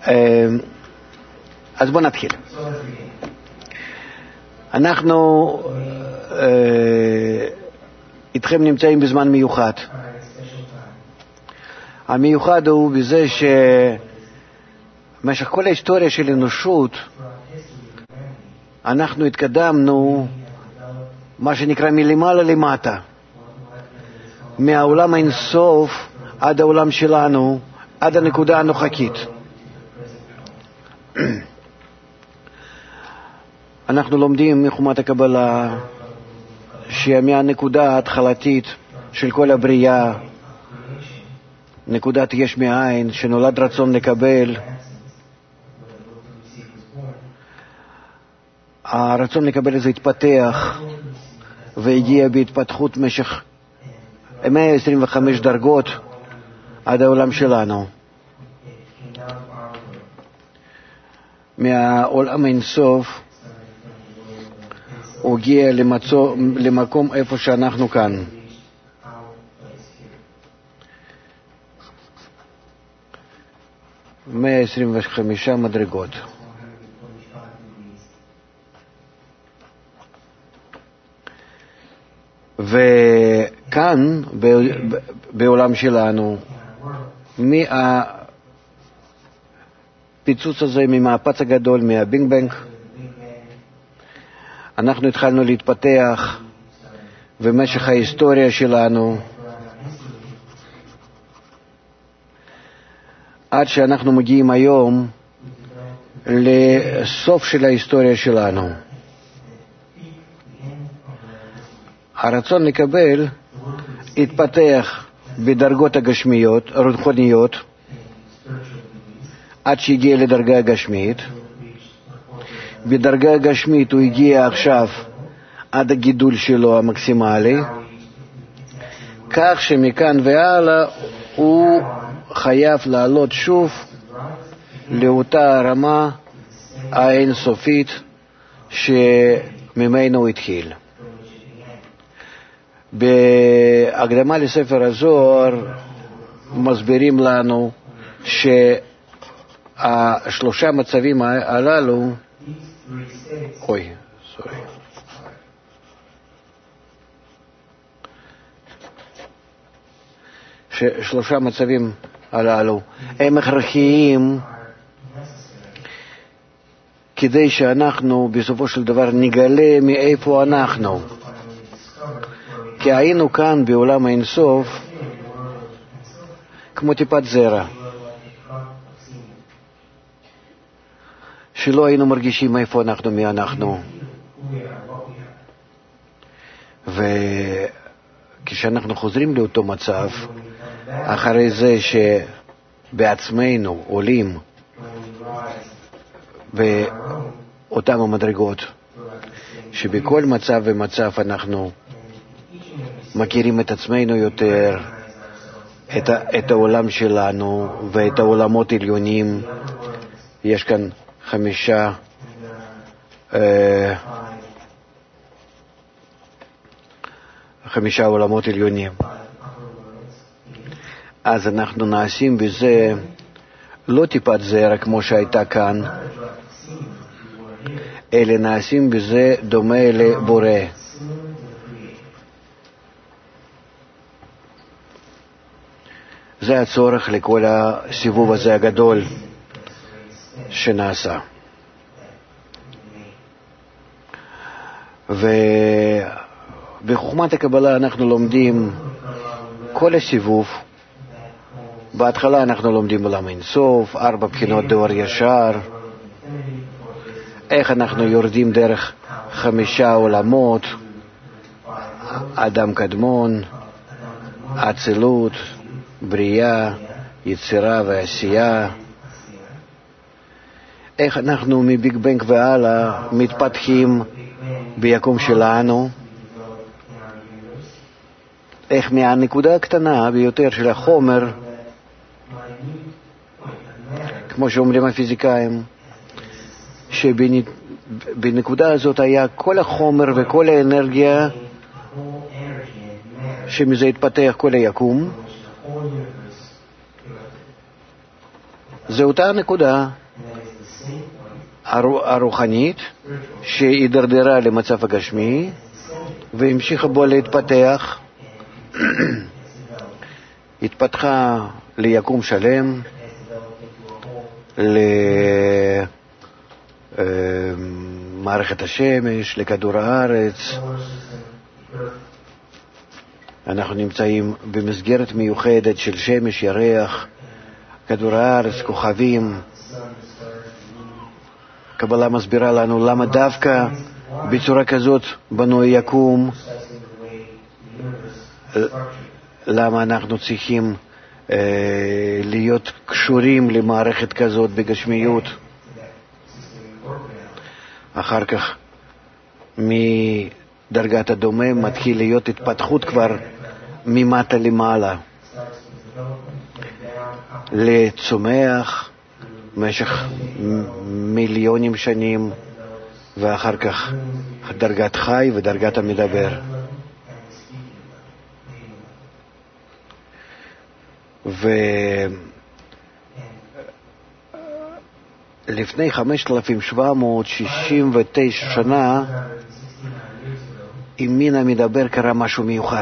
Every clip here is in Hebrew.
אז בואו נתחיל. אנחנו איתכם נמצאים בזמן מיוחד. המיוחד הוא בזה שבמשך כל ההיסטוריה של האנושות אנחנו התקדמנו מה שנקרא מלמעלה למטה, מהעולם האינסוף עד העולם שלנו, עד הנקודה הנוכחית. אנחנו לומדים מחומת הקבלה שמהנקודה ההתחלתית של כל הבריאה, נקודת יש מאין, שנולד רצון לקבל, הרצון לקבל הזה התפתח והגיע בהתפתחות משך 125 דרגות עד העולם שלנו. מהעולם האינסוף הוא הגיע למקום איפה שאנחנו כאן. ,125 מדרגות. וכאן בעולם שלנו מהפיצוץ הזה, ממהפץ הגדול, מהבינג בנג, אנחנו התחלנו להתפתח, ובמשך ההיסטוריה שלנו עד שאנחנו מגיעים היום לסוף של ההיסטוריה שלנו. הרצון לקבל התפתח בדרגות הגשמיות, הרוחניות, עד שהגיע לדרגה הגשמית. בדרגה הגשמית הוא הגיע עכשיו עד הגידול שלו המקסימלי, כך שמכאן והלאה הוא חייב לעלות שוב לאותה רמה האינסופית שממנו הוא התחיל. בהקדמה לספר הזוהר מסבירים לנו שהשלושה מצבים הללו, ששלושה מצבים הללו הם הכרחיים כדי שאנחנו בסופו של דבר נגלה מאיפה אנחנו. כי היינו כאן בעולם האינסוף כמו טיפת זרע, שלא היינו מרגישים איפה אנחנו, מי אנחנו. וכשאנחנו חוזרים לאותו מצב, אחרי זה שבעצמנו עולים באותם המדרגות, שבכל מצב ומצב אנחנו מכירים את עצמנו יותר, את העולם שלנו ואת העולמות עליונים. יש כאן 5 עולמות עליונים. אז אנחנו נעשים בזה לא טיפת זרע כמו שהייתה כאן, אלא נעשים בזה דומה לבורא. זה הצורך לכל הסיבוב הזה הגדול שנעשה. ובחוכמת הקבלה אנחנו לומדים כל הסיבוב. בהתחלה אנחנו לומדים עולם אינסוף, 4 בחינות דאור ישר, איך אנחנו יורדים דרך 5 עולמות, אדם קדמון, אצילות, בריאה, יצירה ועשייה, איך אנחנו מביג בנג והלאה מתפתחים ביקום שלנו, איך מהנקודה הקטנה ביותר של החומר, כמו שאומרים הפיזיקאים, שבנקודה הזאת היה כל החומר וכל האנרגיה שמזה התפתח כל היקום, זה אותה הנקודה הרוחנית שהידרדרה למצב הגשמי והמשיכה בו להתפתח, התפתחה ליקום שלם, למערכת השמש, לכדור הארץ. אנחנו נמצאים במסגרת מיוחדת של שמש, ירח, כדור הארץ, כוכבים. קבלה מסבירה לנו למה דווקא בצורה כזאת בנוי יקום, למה אנחנו צריכים להיות קשורים למערכת כזאת בגשמיות. אחר כך מדרגת הדומם מתחיל להיות התפתחות כבר ממטה למעלה לצומח במשך מיליונים שנים, ואחר כך דרגת חי ודרגת המדבר. ולפני 5769 שנה עם מין המדבר קרה משהו מיוחד,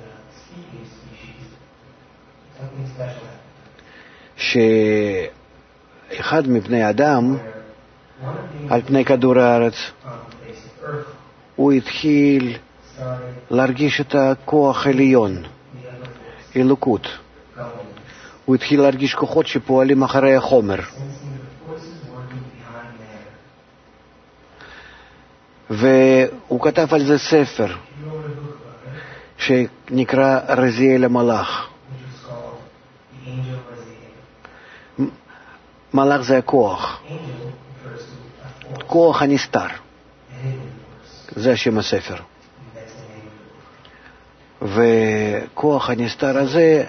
שאחד מבני אדם על פני כדור הארץ הוא התחיל להרגיש את הכוח עליון, אלוקות. הוא התחיל להרגיש כוחות שפועלים אחרי החומר. והוא כתב על זה ספר שנקרא רזיאל המלאך. מלאך זה הכוח, כוח הנסתר, זה שם הספר. וכוח הנסתר הזה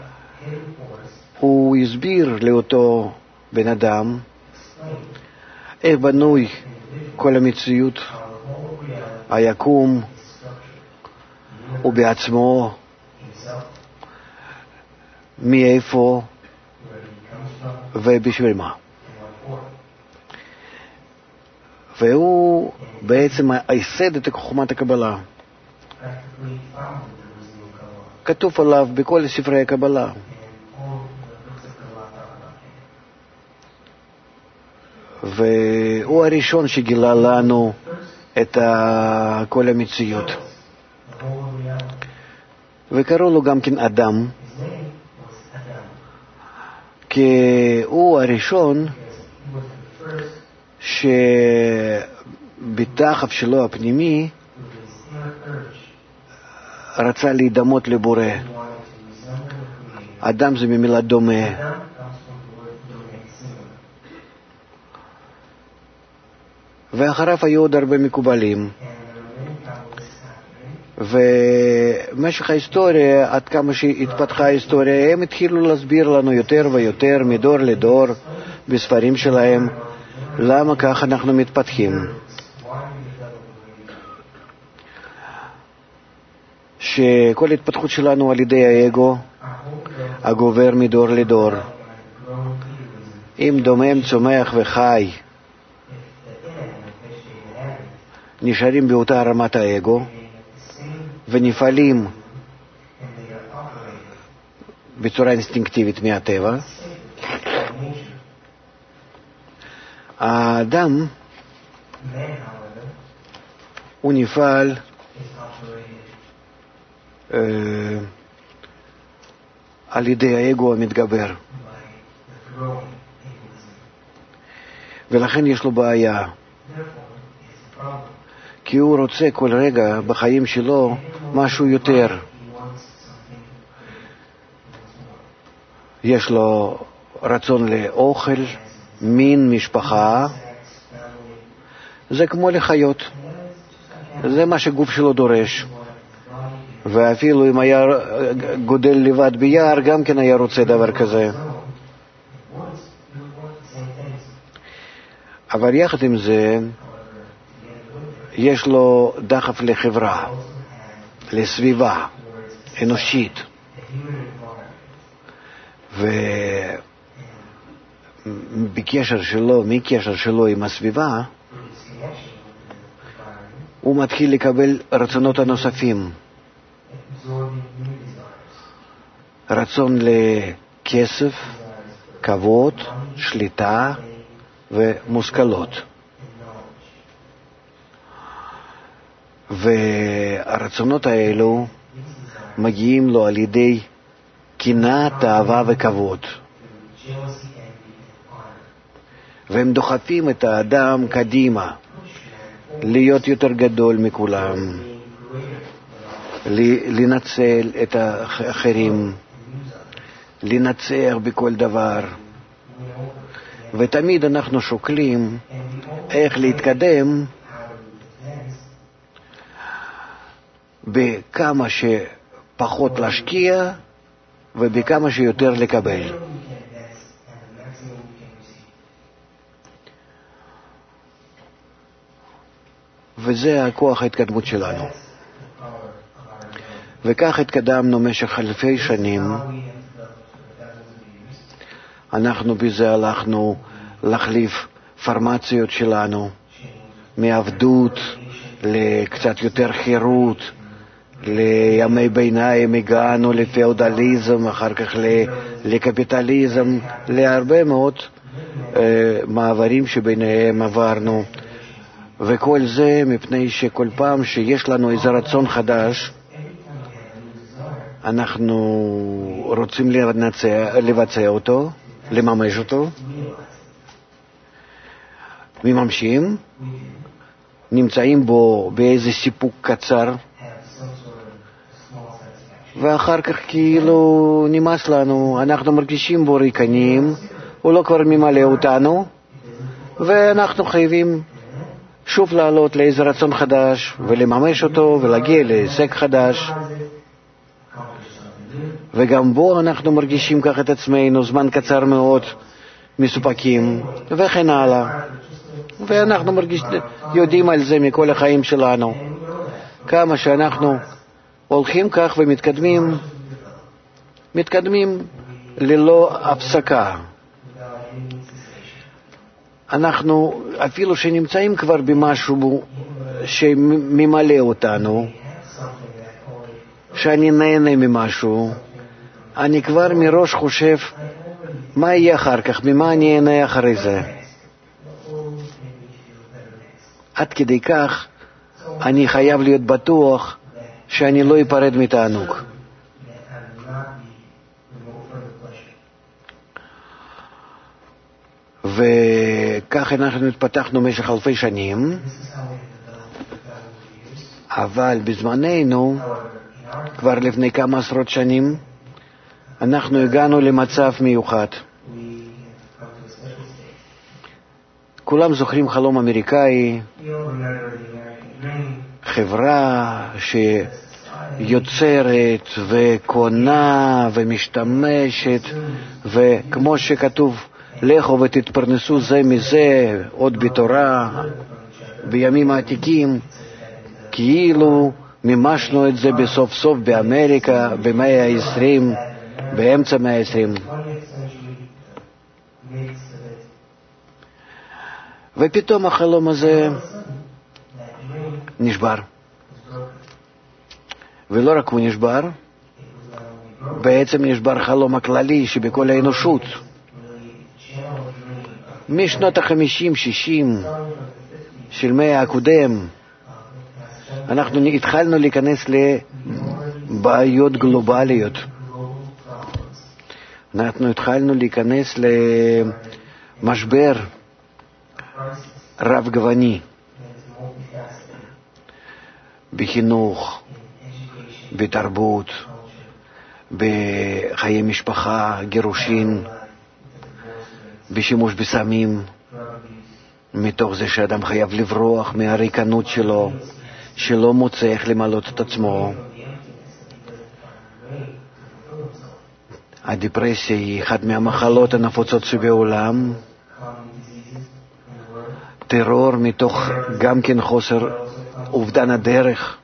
הוא הסביר לאותו בן אדם איך בנוי כל המציאות, היקום ובעצמו, מאיפה ובשביל מה. והוא בעצם ייסד את חוכמת הקבלה. כתוב עליו בכל ספרי הקבלה. והוא הראשון שגילה לנו את כל המציאות. וקראו לו גם כן אדם, כי הוא הראשון שבדחף שלו הפנימי רצה להידמות לבורא. אדם זה ממילה דומה. ואחריו היו עוד הרבה מקובלים. ומשך ההיסטוריה, עד כמה שהתפתחה ההיסטוריה, הם התחילו להסביר לנו יותר ויותר מדור לדור בספרים שלהם למה כך אנחנו מתפתחים. שכל התפתחות שלנו על ידי האגו הגובר מדור לדור. אם דומם, צומח וחי נשארים באותה רמת האגו ונפעלים בצורה אינסטינקטיבית מהטבע, האדם הוא נפעל על ידי האגו המתגבר, ולכן יש לו בעיה, כי הוא רוצה כל רגע בחיים שלו משהו יותר. יש לו רצון לאוכל, מין, משפחה. זה כמו לחיות, זה מה שגוף שלו דורש. ואפילו אם היה גודל לבד ביער, גם כן היה רוצה דבר כזה. אבל יחד עם זה יש לו דחף לחברה, לסביבה אנושית. מקשר שלו עם הסביבה, הוא מתחיל לקבל רצונות הנוספים. רצון לכסף, כבוד, שליטה ומושכלות. והרצונות האלו מגיעים לו על ידי קנאה, תאווה וכבוד. והם דוחפים את האדם קדימה, להיות יותר גדול מכולם, לנצל את האחרים, לנצח בכל דבר. ותמיד אנחנו שוקלים איך להתקדם בכמה שפחות להשקיע ובכמה שיותר לקבל. וזה הכוח ההתקדמות שלנו. וכך התקדמנו במשך אלפי שנים. אנחנו בזה הלכנו להחליף פורמציות שלנו, מעבדות לקצת יותר חירות, לימי ביניים הגענו לפאודליזם, אחר כך לקפיטליזם, להרבה מאוד מעברים שביניהם עברנו. וכל זה מפני שכל פעם שיש לנו איזה רצון חדש, אנחנו רוצים לבצע אותו, לממש אותו, מממשים, נמצאים בו באיזה סיפוק קצר, ואחר כך כאילו נמאס לנו, אנחנו מרגישים בו ריקנים, הוא לא כבר ממלא אותנו, ואנחנו חייבים שוב לעלות לאיזה רצון חדש ולממש אותו ולהגיע להישג חדש. וגם בו אנחנו מרגישים כך את עצמנו זמן קצר מאוד מסופקים וכן הלאה. ואנחנו יודעים על זה מכל החיים שלנו. כמה שאנחנו הולכים כך ומתקדמים ללא הפסקה. אנחנו אפילו שנמצאים כבר במשהו שממלא אותנו, שאני נהנה ממשהו, אני כבר מראש חושב מה יהיה אחר כך, ממה אני אהנה אחרי זה. עד כדי כך אני חייב להיות בטוח שאני לא אפרד מתענוג. וכך אנחנו התפתחנו במשך אלפי שנים, אבל בזמננו, כבר לפני כמה עשרות שנים, אנחנו הגענו למצב מיוחד. כולם זוכרים חלום אמריקאי, חברה שיוצרת וקונה ומשתמשת, וכמו שכתוב, לכו ותתפרנסו זה מזה, עוד בתורה, בימים העתיקים, כאילו מימשנו את זה בסוף סוף באמריקה, במאה ה-20, באמצע מאה ה-20. ופתאום החלום הזה נשבר. ולא רק הוא נשבר, בעצם נשבר חלום הכללי שבכל האנושות. משנות ה-50-60 של מאה הקודם, אנחנו התחלנו להיכנס לבעיות גלובליות. אנחנו התחלנו להיכנס למשבר רב גווני בחינוך, בתרבות, בחיי משפחה, גירושין, בשימוש בסמים, מתוך זה שאדם חייב לברוח מהריקנות שלו, שלא מוצא איך למלות את עצמו. הדיפרסיה היא אחת מהמחלות הנפוצות שבעולם. טרור מתוך גם כן חוסר אובדן הדרך,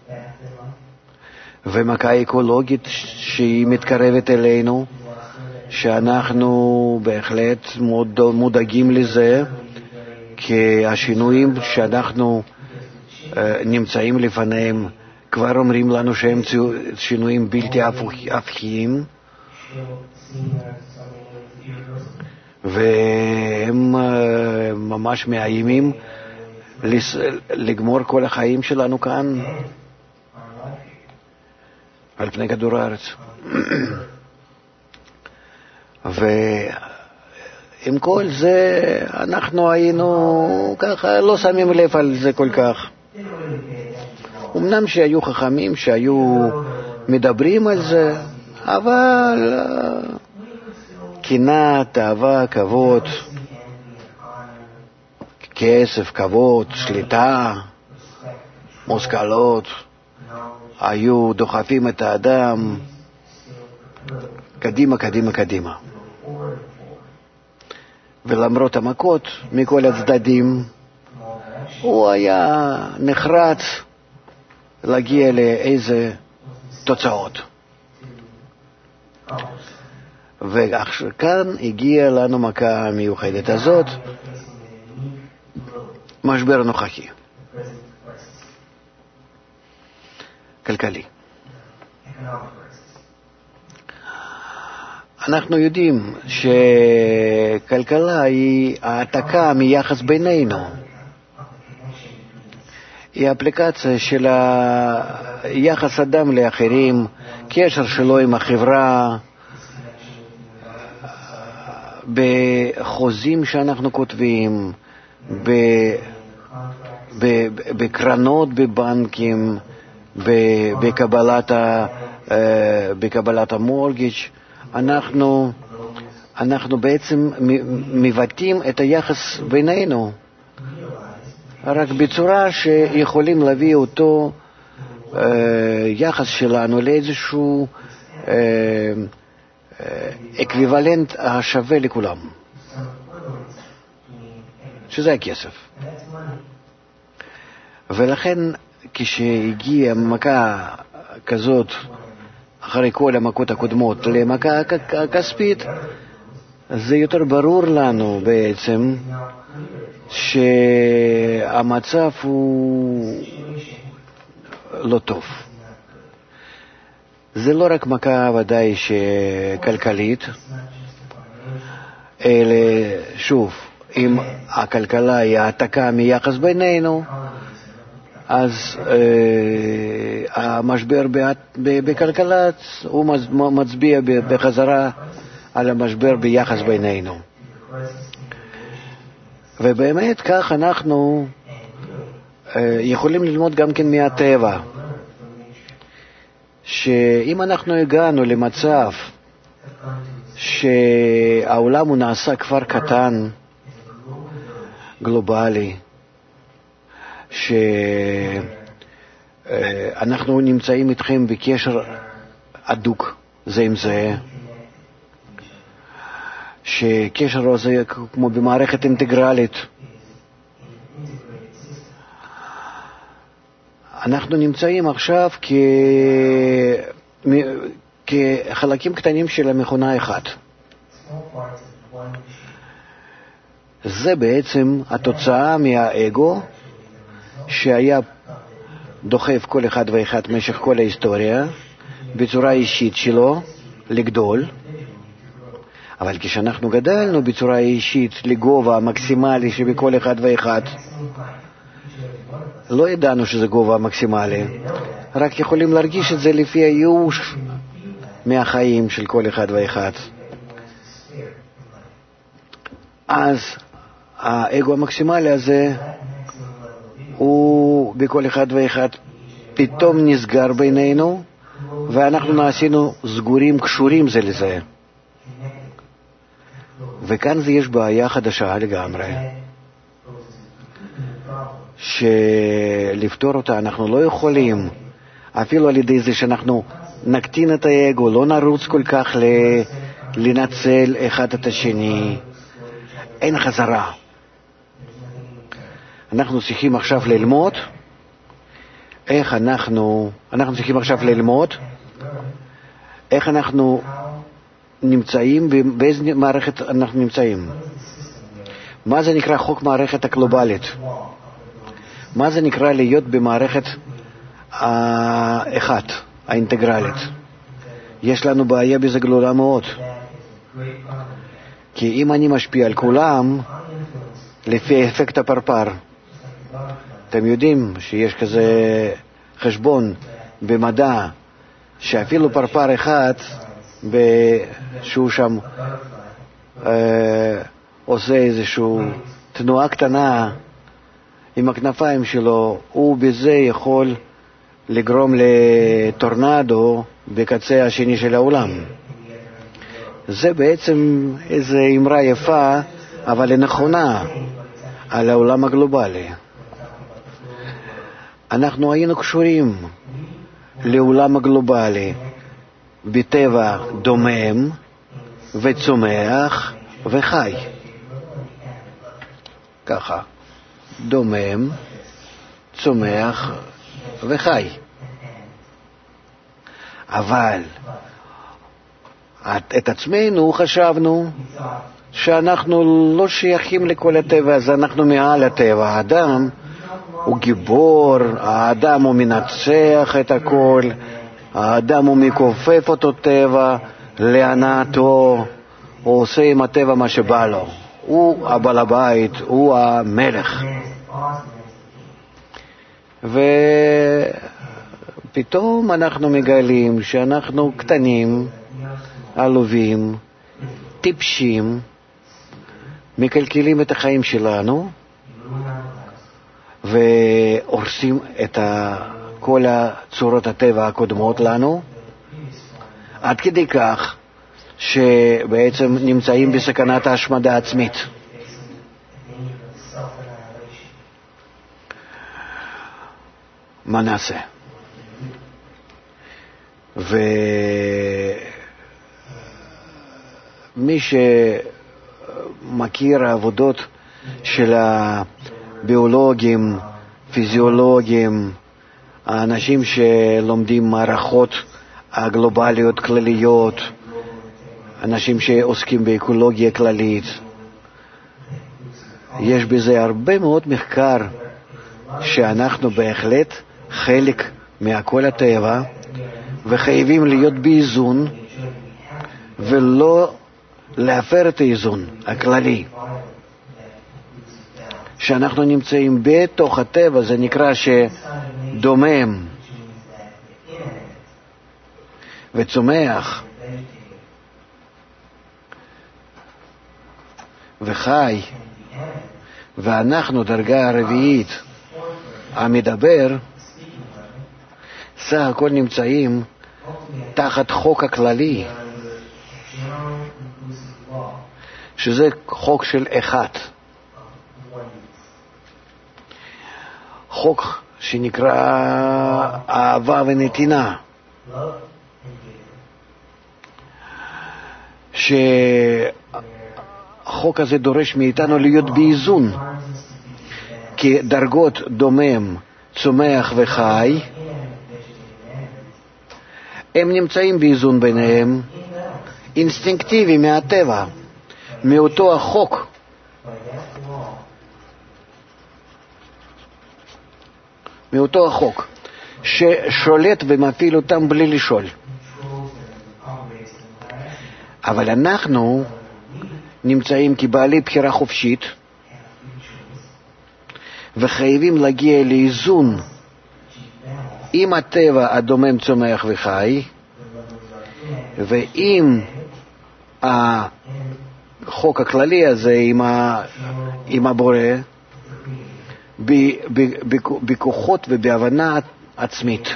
ומכה אקולוגית שהיא מתקרבת אלינו, שאנחנו בהחלט מודאגים לזה, כי השינויים שאנחנו נמצאים לפניהם כבר אומרים לנו שהם שינויים בלתי הפכיים, והם ממש מאיימים לגמור כל החיים שלנו כאן על פני כדור הארץ. ועם כל זה אנחנו היינו ככה לא שמים לב על זה כל כך. אמנם שהיו חכמים שהיו מדברים על זה, אבל קנאה, תאווה, כבוד, כסף, כבוד, שליטה, מושכלות, היו דוחפים את האדם קדימה, קדימה, קדימה. ולמרות המכות מכל הצדדים, הוא היה נחרץ להגיע לאיזה תוצאות. וכאן הגיעה לנו מכה המיוחדת הזאת, משבר נוכחי, כלכלי. אנחנו יודעים שכלכלה היא העתקה מיחס בינינו. היא אפליקציה של היחס אדם לאחרים, קשר שלו עם החברה, בחוזים שאנחנו כותבים, בקרנות בבנקים, בקבלת המורג'יץ'. אנחנו בעצם מבטאים את היחס בינינו, רק בצורה שיכולים להביא אותו יחס שלנו לאיזשהו אקוויוולנט השווה לכולם, שזה הכסף. ולכן כשהגיעה מכה כזאת אחרי כל המכות הקודמות למכה הכספית, זה יותר ברור לנו בעצם שהמצב הוא לא טוב. זה לא רק מכה ודאי שכלכלית, אלא שוב, אם הכלכלה היא העתקה מיחס בינינו, אז המשבר בכלכלה הוא מצביע בחזרה על המשבר ביחס בינינו. ובאמת כך אנחנו יכולים ללמוד גם כן מהטבע, שאם אנחנו הגענו למצב שהעולם הוא נעשה כבר קטן, גלובלי, שאנחנו נמצאים איתכם בקשר הדוק זה עם זה, שקשר הזה כמו במערכת אינטגרלית, אנחנו נמצאים עכשיו כחלקים קטנים של המכונה אחת. זה בעצם התוצאה מהאגו שהיה דוחף כל אחד ואחד במשך כל ההיסטוריה בצורה אישית שלו לגדול, אבל כשאנחנו גדלנו בצורה אישית לגובה המקסימלי שבכל אחד ואחד, לא ידענו שזה גובה מקסימלי, רק יכולים להרגיש את זה לפי הייאוש מהחיים של כל אחד ואחד. אז האגו המקסימלי הזה הוא בכל אחד ואחד פתאום נסגר בינינו, ואנחנו נעשינו סגורים, קשורים זה לזה. וכאן יש בעיה חדשה לגמרי, שלפתור אותה אנחנו לא יכולים אפילו על ידי זה שאנחנו נקטין את האגו, לא נרוץ כל כך לנצל אחד את השני. אין חזרה. אנחנו צריכים עכשיו ללמוד איך אנחנו צריכים עכשיו ללמוד איך אנחנו נמצאים ובאיזה מערכת אנחנו נמצאים. מה זה נקרא חוק מערכת הגלובלית? מה זה נקרא להיות במערכת האחת, האינטגרלית? יש לנו בעיה בזה גדולה מאוד. כי אם אני משפיע על כולם, לפי אפקט הפרפר, אתם יודעים שיש כזה חשבון במדע, שאפילו פרפר אחד, שהוא שם עושה איזושהי תנועה קטנה עם הכנפיים שלו, הוא בזה יכול לגרום לטורנדו בקצה השני של העולם. זה בעצם איזו אמרה יפה, אבל נכונה, על העולם הגלובלי. אנחנו היינו קשורים לעולם הגלובלי בטבע דומם וצומח וחי. ככה, דומם, צומח וחי. אבל את עצמנו חשבנו שאנחנו לא שייכים לכל הטבע הזה, אנחנו מעל הטבע. האדם הוא גיבור, האדם הוא מנצח את הכל, האדם הוא מכופף אותו טבע להנאתו, הוא עושה עם הטבע מה שבא לו, הוא הבעל הבית, הוא המלך. ופתאום אנחנו מגלים שאנחנו קטנים, עלובים, טיפשים, מקלקלים את החיים שלנו והורסים את כל הצורות הטבע הקודמות לנו, עד כדי כך שבעצם נמצאים בסכנת ההשמדה עצמית. מה נעשה? ומי שמכיר העבודות של הביולוגים, פיזיולוגים, האנשים שלומדים מערכות הגלובליות כלליות, אנשים שעוסקים באקולוגיה כללית, יש בזה הרבה מאוד מחקר שאנחנו בהחלט חלק מהכל הטבע וחייבים להיות באיזון ולא להפר את האיזון הכללי. שאנחנו נמצאים בתוך הטבע, זה נקרא שדומם וצומח וחי, ואנחנו דרגה הרביעית המדבר, סך הכל נמצאים תחת חוק הכללי, שזה חוק של אחד, חוק שנקרא אהבה ונתינה, שהחוק הזה דורש מאיתנו להיות באיזון, כי דרגות דומם, צומח וחי, הם נמצאים באיזון ביניהם, אינסטינקטיבי מהטבע, מאותו החוק. מאותו החוק ששולט ומפעיל אותם בלי לשאול. אבל אנחנו נמצאים כבעלי בחירה חופשית וחייבים להגיע לאיזון עם הטבע הדומם, צומח וחי, ועם החוק הכללי הזה, עם הבורא, בכוחות ובהבנה עצמית.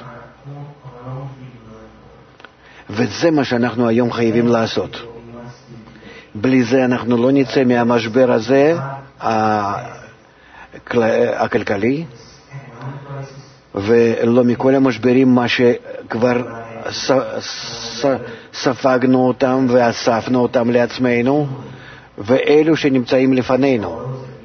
וזה מה שאנחנו היום חייבים לעשות. בלי זה אנחנו לא נצא מהמשבר הזה הכלכלי, ולא מכל המשברים מה שכבר ספגנו אותם ואספנו אותם לעצמנו, ואלו שנמצאים לפנינו,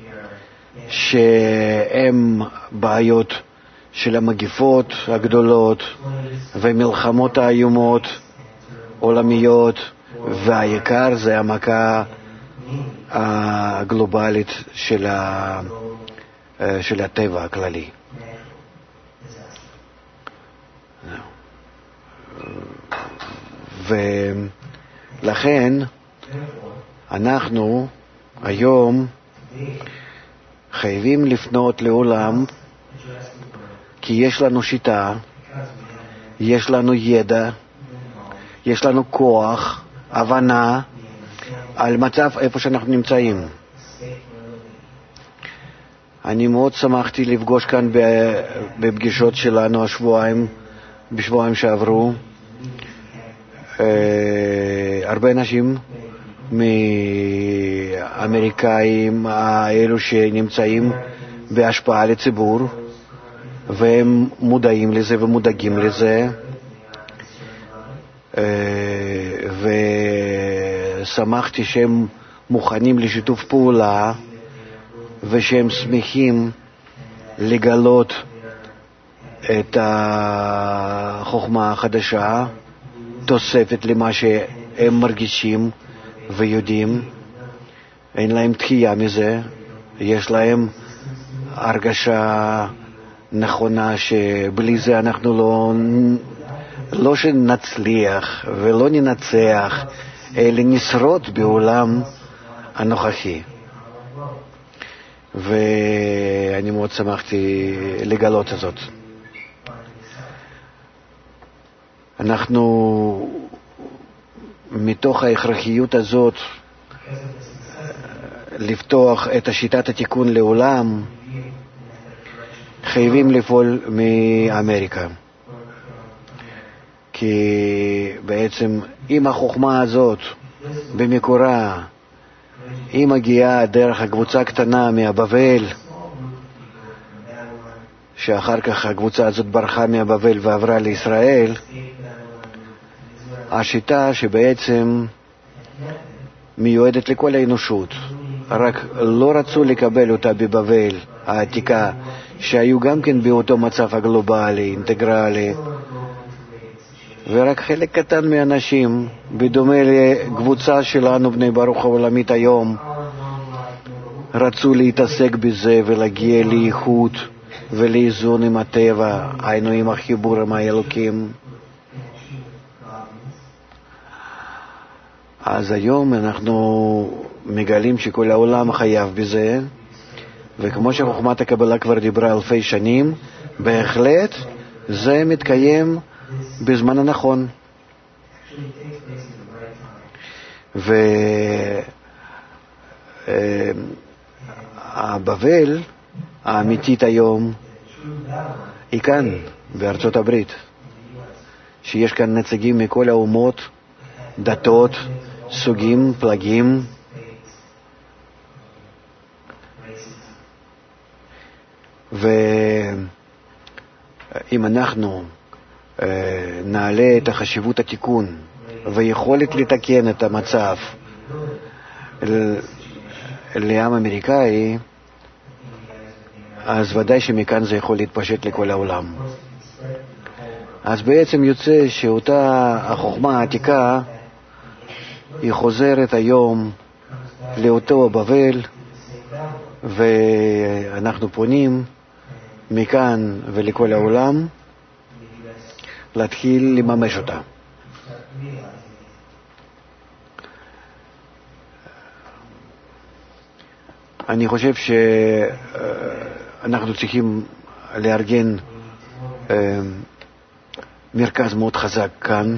שהם בעיות של המגיפות הגדולות ומלחמות האיומות עולמיות והעיקר זה המכה הגלובלית של הטבע הכללי. ולכן אנחנו היום חייבים לפנות לעולם, כי יש לנו שיטה, יש לנו ידע, יש לנו כוח, הבנה על מצב איפה שאנחנו נמצאים. אני מאוד שמחתי לפגוש כאן בפגישות שלנו בשבועיים שעברו הרבה אנשים מאמריקאים האלו שנמצאים בהשפעה לציבור, והם מודעים לזה ומודאגים לזה, ושמחתי שהם מוכנים לשיתוף פעולה ושהם שמחים לגלות את החוכמה החדשה, תוספת למה שהם מרגישים ויודעים. אין להם דחייה מזה, יש להם הרגשה נכונה שבלי זה אנחנו לא שנצליח ולא ננצח, אלא נשרוד בעולם הנוכחי. ואני מאוד שמחתי לגלות את זאת. אנחנו מתוך ההכרחיות הזאת לפתוח את שיטת התיקון לעולם חייבים לפעול מאמריקה, כי בעצם אם החוכמה הזאת במקורה היא מגיעה דרך הקבוצה הקטנה מהבבל, שאחר כך הקבוצה הזאת ברחה מהבבל ועברה לישראל, השיטה שבעצם מיועדת לכל האנושות, רק לא רצו לקבל אותה בבבל העתיקה, שהיו גם כן באותו מצב הגלובלי, אינטגרלי, ורק חלק קטן מהאנשים, בדומה לקבוצה שלנו בני ברוך העולמית היום, רצו להתעסק בזה ולהגיע לאיכות ולאיזון עם הטבע, היינו עם החיבור עם האלוקים. אז היום אנחנו מגלים שכל העולם חייב בזה, וכמו שחוכמת הקבלה כבר דיברה אלפי שנים, בהחלט זה מתקיים בזמן הנכון. והבבל האמיתית היום היא כאן בארצות הברית, שיש כאן נציגים מכל האומות, דתות, סוגים, פלגים, ואם אנחנו נעלה את החשיבות התיקון ויכולת לתקן את המצב לעם אמריקאי, אז ודאי שמכאן זה יכול להתפשט לכל העולם. אז בעצם יוצא שאותה החוכמה העתיקה היא חוזרת היום לאותו בבל, ואנחנו פונים מכאן ולכל העולם להתחיל לממש אותה. אני חושב שאנחנו צריכים לארגן מרכז מאוד חזק כאן,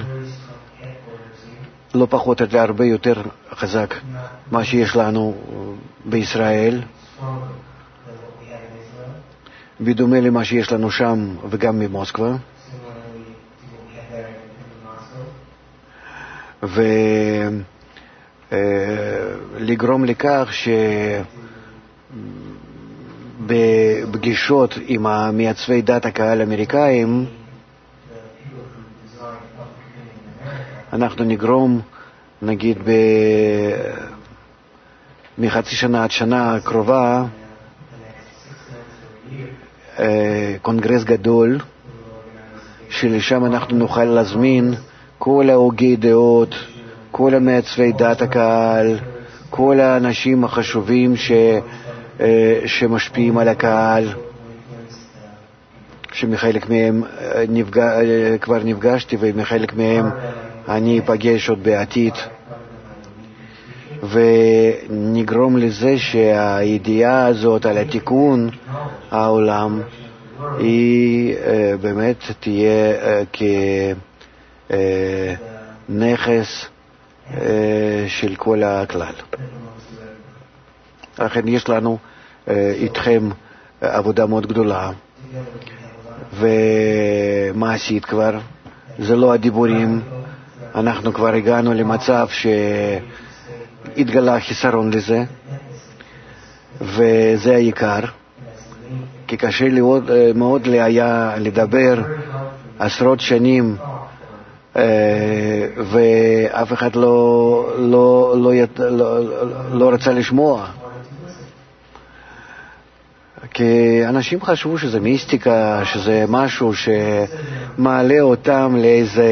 לא פחות אלא הרבה יותר חזק מה שיש לנו בישראל, בדומה למה שיש לנו שם וגם במוסקבה, ולגרום לכך שבפגישות עם מעצבי דת הקהל האמריקאים אנחנו נגרום, נגיד מחצי שנה עד שנה הקרובה, קונגרס גדול שלשם אנחנו נוכל להזמין כל ההוגי דעות כל המעצבי דעת הקהל, כל האנשים החשובים שמשפיעים על הקהל, שמחלק מהם כבר נפגשתי ומחלק מהם אני אפגש עוד בעתיד, ונגרום לזה שהידיעה הזאת על התיקון העולם היא באמת תהיה כנכס של כל הכלל. לכן יש לנו איתכם עבודה מאוד גדולה ומעשית כבר, זה לא הדיבורים, אנחנו כבר הגענו למצב שהתגלה חיסרון לזה, וזה העיקר, כי קשה מאוד היה לדבר עשרות שנים ואף אחד לא רצה לשמוע, כי אנשים חשבו שזה מיסטיקה, שזה משהו שמעלה אותם לאיזה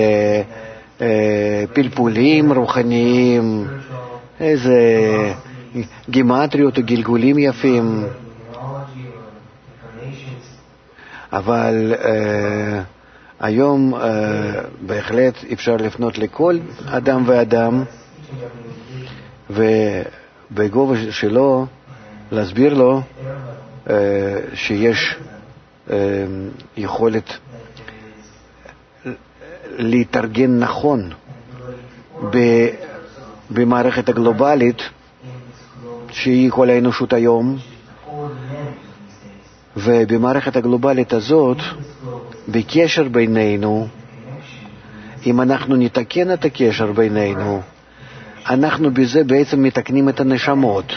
פלפולים רוחניים, איזה גימטריות או גלגולים יפים. אבל היום בהחלט אפשר לפנות לכל אדם ואדם ובגובה שלו להסביר לו שיש יכולת להתארגן נכון במערכת הגלובלית שהיא כל האנושות היום, ובמערכת הגלובלית הזאת, בקשר בינינו, אם אנחנו נתקן את הקשר בינינו, אנחנו בזה בעצם מתקנים את הנשמות.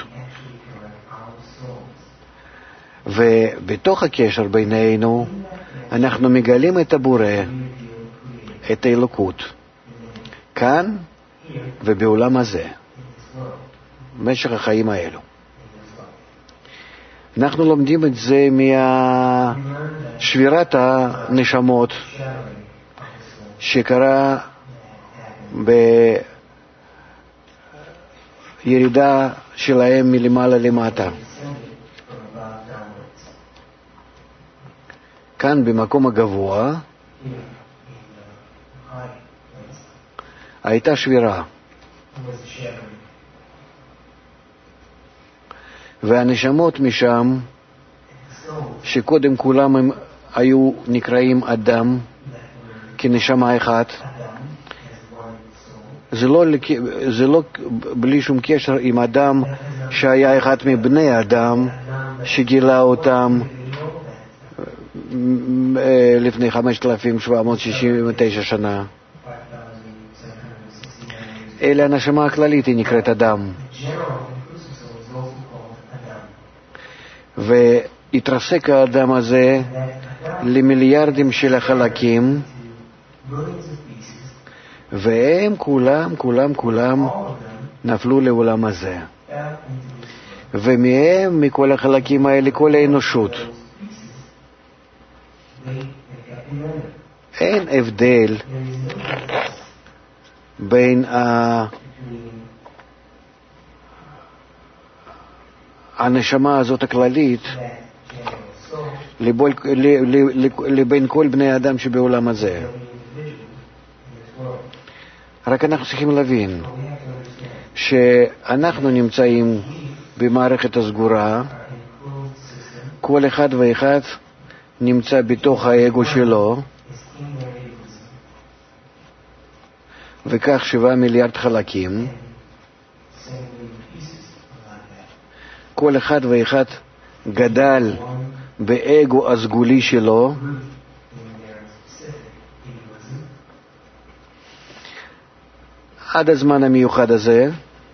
ובתוך הקשר בינינו אנחנו מגלים את הבורא, את האלוקות, כאן ובעולם הזה, במשך החיים האלו. אנחנו לומדים את זה משבירת הנשמות שקרה בירידה שלהם מלמעלה למטה. כאן במקום הגבוה הייתה שבירה, והנשמות משם, שקודם כולם הם היו נקראים אדם כנשמה אחת, זה לא בלי שום קשר עם אדם שהיה אחד מבני אדם שגילה אותם לפני 5,769 שנה. אלא הנשמה הכללית היא נקראת אדם, והתרסק האדם הזה למיליארדים של החלקים, והם כולם נפלו לעולם הזה, ומהם, מכל החלקים האלה, כל האנושות. אין הבדל בין הנשמה הזאת הכללית לבין כל בני האדם שבעולם הזה. רק אנחנו צריכים להבין שאנחנו נמצאים במערכת הסגורה, כל אחד ואחד נמצא בתוך האגו שלו, וכך 7 מיליארד חלקים, כל אחד ואחד גדל באגו הסגולי שלו, עד הזמן המיוחד הזה,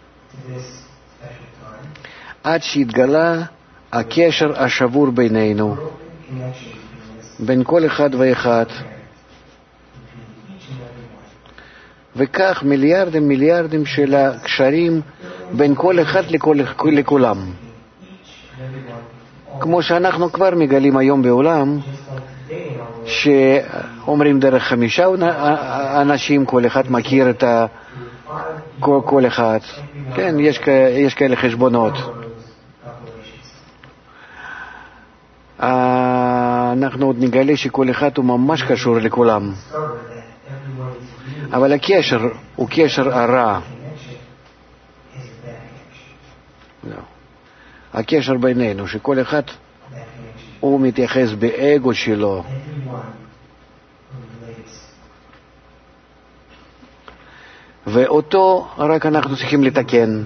עד שהתגלה הקשר השבור בינינו, בין כל אחד ואחד, וכך מיליארדים של הקשרים בין כל אחד לכולם. כמו שאנחנו כבר מגלים היום בעולם, שאומרים דרך 5 אנשים, כל אחד מכיר את כל אחד. כן, יש כאלה חשבונות. אנחנו עוד נגלה שכל אחד הוא ממש קשור לכולם. אבל הקשר הוא קשר הרע. הקשר בינינו, שכל אחד הוא מתייחס באגו שלו. ואותו רק אנחנו צריכים לתקן.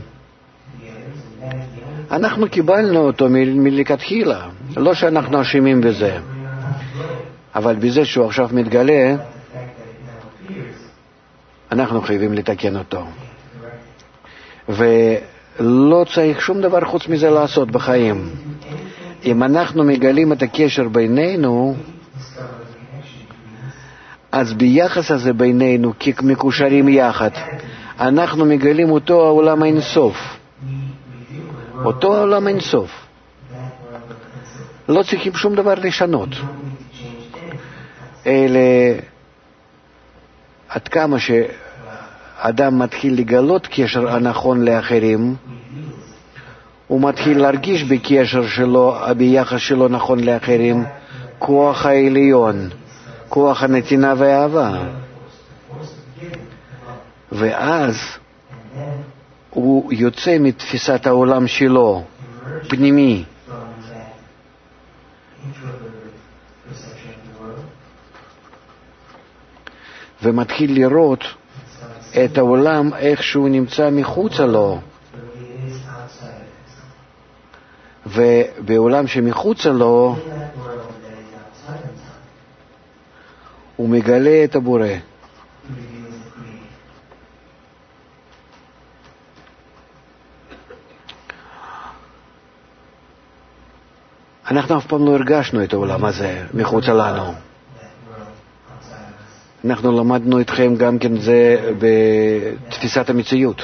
אנחנו קיבלנו אותו מלכתחילה, לא שאנחנו אשמים בזה, אבל בזה שהוא עכשיו מתגלה, אנחנו חייבים לתקן אותו. ולא צריך שום דבר חוץ מזה לעשות בחיים. אם אנחנו מגלים את הקשר בינינו, אז ביחס הזה בינינו, כמקושרים יחד, אנחנו מגלים אותו העולם האינסוף. אותו העולם אינסוף. לא צריכים שום דבר לשנות. אלא עד כמה שאדם מתחיל לגלות קשר הנכון לאחרים, הוא מתחיל להרגיש בקשר שלו, ביחס שלו נכון לאחרים, כוח העליון, כוח הנתינה והאהבה. ואז הוא יוצא מתפיסת העולם שלו, פנימי. ומתחיל לראות את העולם איך שהוא נמצא מחוצה לו. ובעולם שמחוצה לו הוא מגלה את הבורא. אנחנו אף פעם לא הרגשנו את העולם הזה מחוצה לנו. אנחנו למדנו איתכם גם כן זה בתפיסת המציאות,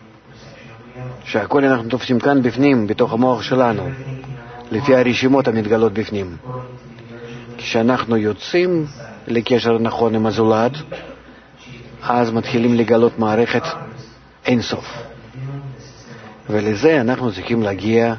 שהכל אנחנו תופסים כאן בפנים, בתוך המוח שלנו, לפי הרשימות המתגלות בפנים. כשאנחנו יוצאים לקשר נכון עם הזולת, אז מתחילים לגלות מערכת אינסוף. ולזה אנחנו צריכים להגיע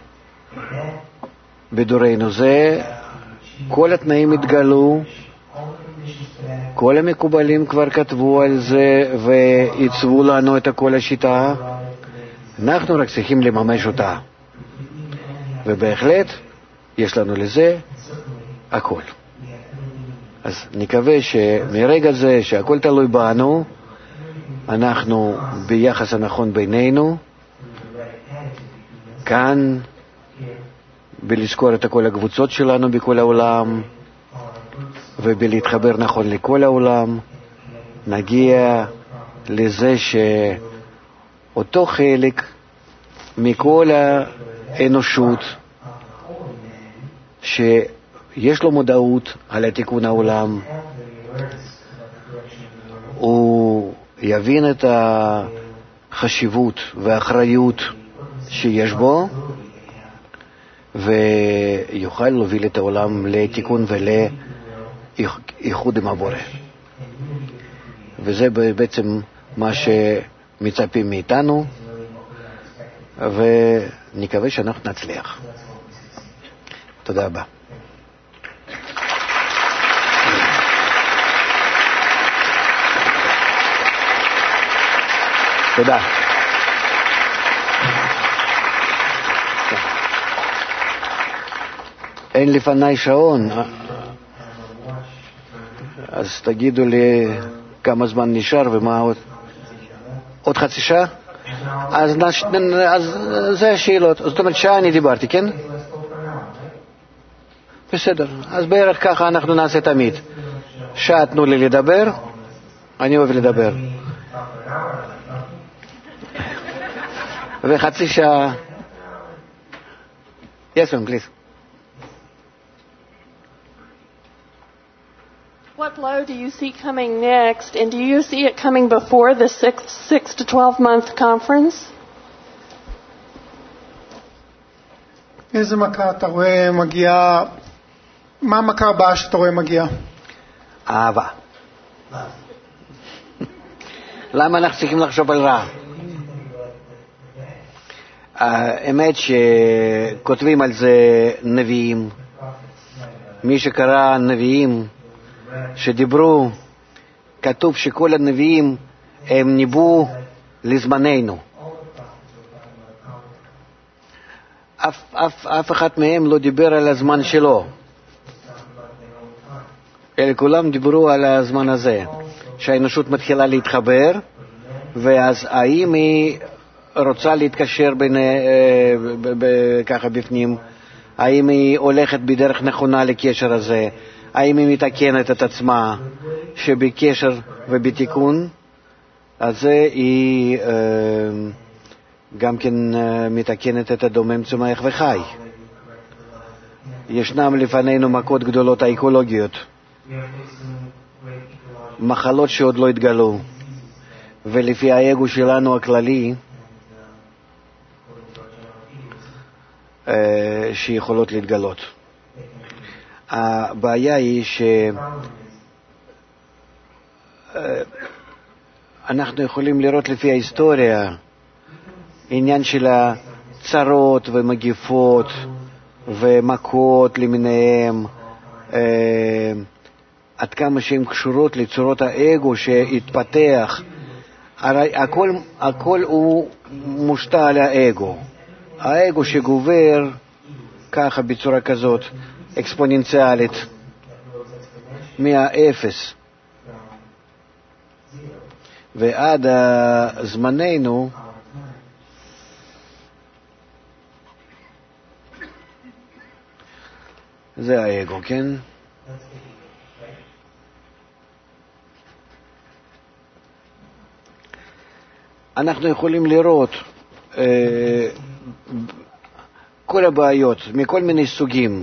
בדורנו זה. כל התנאים התגלו, כל המקובלים כבר כתבו על זה ועיצבו לנו את כל השיטה. אנחנו רק צריכים לממש אותה. ובהחלט יש לנו לזה הכל. אז נקווה שמרגע זה שהכל תלוי בנו, אנחנו ביחס הנכון בינינו, כאן, בלזכור את כל הקבוצות שלנו בכל העולם, ובלהתחבר נכון לכל העולם, נגיע לזה שאותו חלק מכל האנושות שיש לו מודעות על התיקון העולם, הוא יבין את החשיבות והאחריות שיש בו, ויוכל להוביל את העולם לתיקון ולאיחוד עם הבורא. וזה בעצם מה שמצפים מאיתנו, ונקווה שאנחנו נצליח. תודה רבה. תודה. אין לפני שעון, אז תגידו לי כמה זמן נשאר ומה עוד חצי שעה? אז זה השאלות. זאת אומרת שעה אני דיברתי, כן? בסדר, אז בערך ככה אנחנו נעשה תמיד. שעה תנו לי לדבר, אני אוהב לדבר. וחצי שעה. Yes, ma'am, please. What low do you see coming next, and do you see it coming before the 6 to 12-month conference? איזה מכה אתה רואה מגיעה? מה המכה הבאה שאתה רואה מגיעה? אהבה. למה אנחנו צריכים לחשוב על רע? האמת שכותבים על זה נביאים. מי שקרא נביאים שדיברו, כתוב שכל הנביאים הם ניבאו לזמננו. אף אחד מהם לא דיבר על הזמן שלו, אלא כולם דיברו על הזמן הזה, שהאנושות מתחילה להתחבר, ואז האם היא רוצה להתקשר ככה בפנים, האם היא הולכת בדרך נכונה לקשר הזה, האם היא מתקנת את עצמה, שבקשר ובתיקון הזה היא גם כן מתקנת את הדומם, צומח וחי. ישנם לפנינו מכות גדולות האקולוגיות, מחלות שעוד לא התגלו, ולפי האגו שלנו הכללי שיכולות להתגלות. הבעיה היא שאנחנו יכולים לראות לפי ההיסטוריה עניין של הצרות ומגיפות ומכות למיניהם, עד כמה שהן קשורות לצורות האגו שהתפתח. הרי הכל הוא מושתע על האגו. האגו שגובר ככה בצורה כזאת אקספוננציאלית מהאפס ועד זמננו. זה האגו, כן? אנחנו יכולים לראות כל הבעיות מכל מיני סוגים,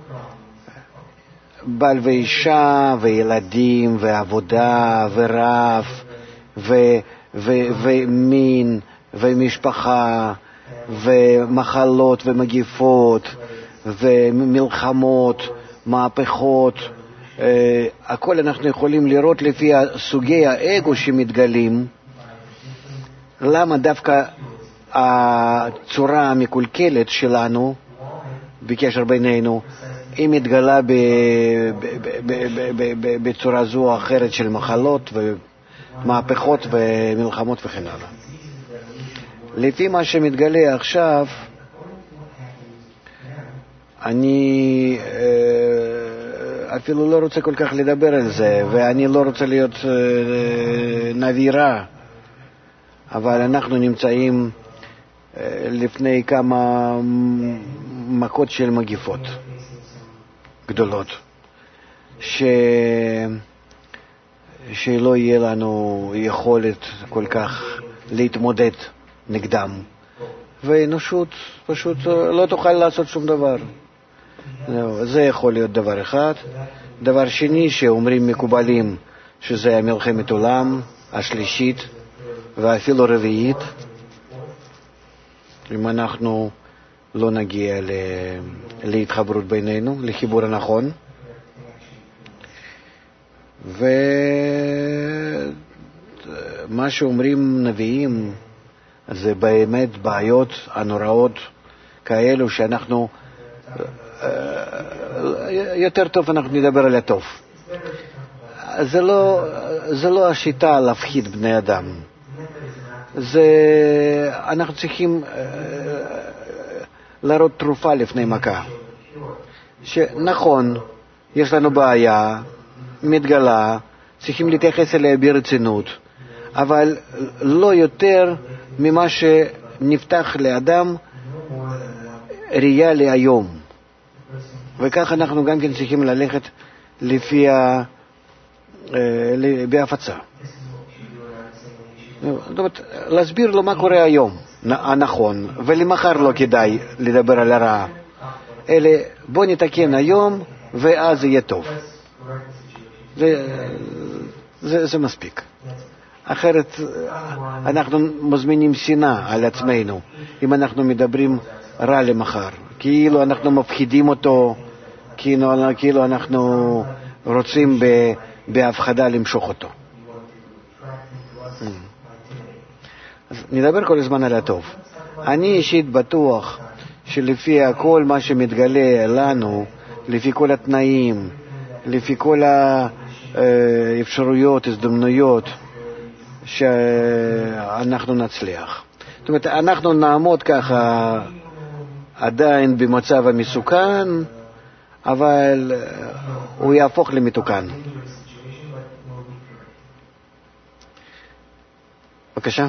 בעל ואישה וילדים ועבודה ורב ומין ומשפחה ומחלות ומגיפות ומלחמות, מהפכות, הכל אנחנו יכולים לראות לפי סוגי האגו שמתגלים. למה דווקא הצורה המקולקלת שלנו בקשר בינינו היא מתגלה בצורה זו או אחרת של מחלות ומהפכות ומלחמות וכן הלאה. לפי מה שמתגלה עכשיו, אני אפילו לא רוצה כל כך לדבר על זה, ואני לא רוצה להיות נביא רע, אבל אנחנו נמצאים לפני כמה מכות של מגיפות גדולות, שלא יהיה לנו יכולת כל כך להתמודד נגדם, והאנושות פשוט לא תוכל לעשות שום דבר. זה יכול להיות דבר אחד. דבר שני שאומרים מקובלים, שזה מלחמת עולם השלישית ואפילו רביעית, אם אנחנו לא נגיע להתחברות בינינו, לחיבור הנכון. ומה שאומרים נביאים זה באמת בעיות הנוראות כאלו שאנחנו יותר טוב אנחנו נדבר על הטוב. זה לא השיטה להפחיד בני אדם. אנחנו צריכים להראות תרופה לפני מכה. שנכון, יש לנו בעיה, מתגלה, צריכים להתייחס אליה ברצינות, אבל לא יותר ממה שנפתח לאדם ראייה להיום. וכך אנחנו גם כן צריכים ללכת לפי בהפצה. זאת אומרת, להסביר לו מה קורה היום הנכון, ולמחר לא כדאי לדבר על הרע, אלא בוא נתקן היום ואז יהיה טוב. זה מספיק. אחרת אנחנו מזמינים שנאה על עצמנו אם אנחנו מדברים רע למחר, כאילו אנחנו מפחידים אותו, כאילו אנחנו רוצים בהפחדה למשוך אותו. אז נדבר כל הזמן על הטוב. אני אישית בטוח שלפי כל מה שמתגלה לנו, לפי כל התנאים, לפי כל האפשרויות, הזדמנויות, שאנחנו נצליח. זאת אומרת, אנחנו נעמוד ככה עדיין במצב המסוכן, אבל הוא יהפוך למתוקן. בבקשה.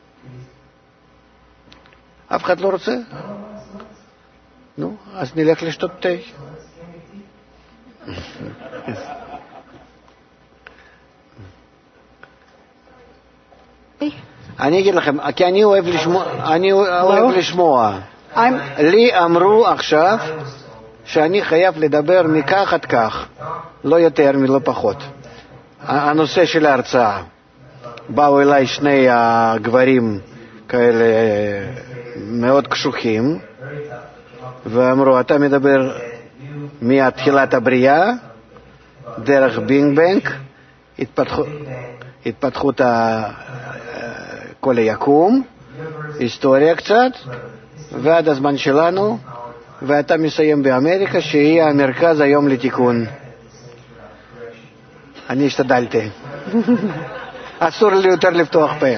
אף אחד לא רוצה? נו, אז נלך לשתות תה. אני אגיד לכם, כי אני אוהב לשמוע. לי אמרו עכשיו שאני חייב לדבר מכך עד כך, לא יותר ולא פחות. הנושא של ההרצאה. באו אליי שני הגברים כאלה מאוד קשוחים, ואמרו, אתה מדבר מתחילת הבריאה, דרך בינג בנג, התפתחות כל היקום, היסטוריה קצת, ועד הזמן שלנו, ואתה מסיים באמריקה, שהיא המרכז היום לתיקון. אני השתדלתי. אסור לי יותר לפתוח פה.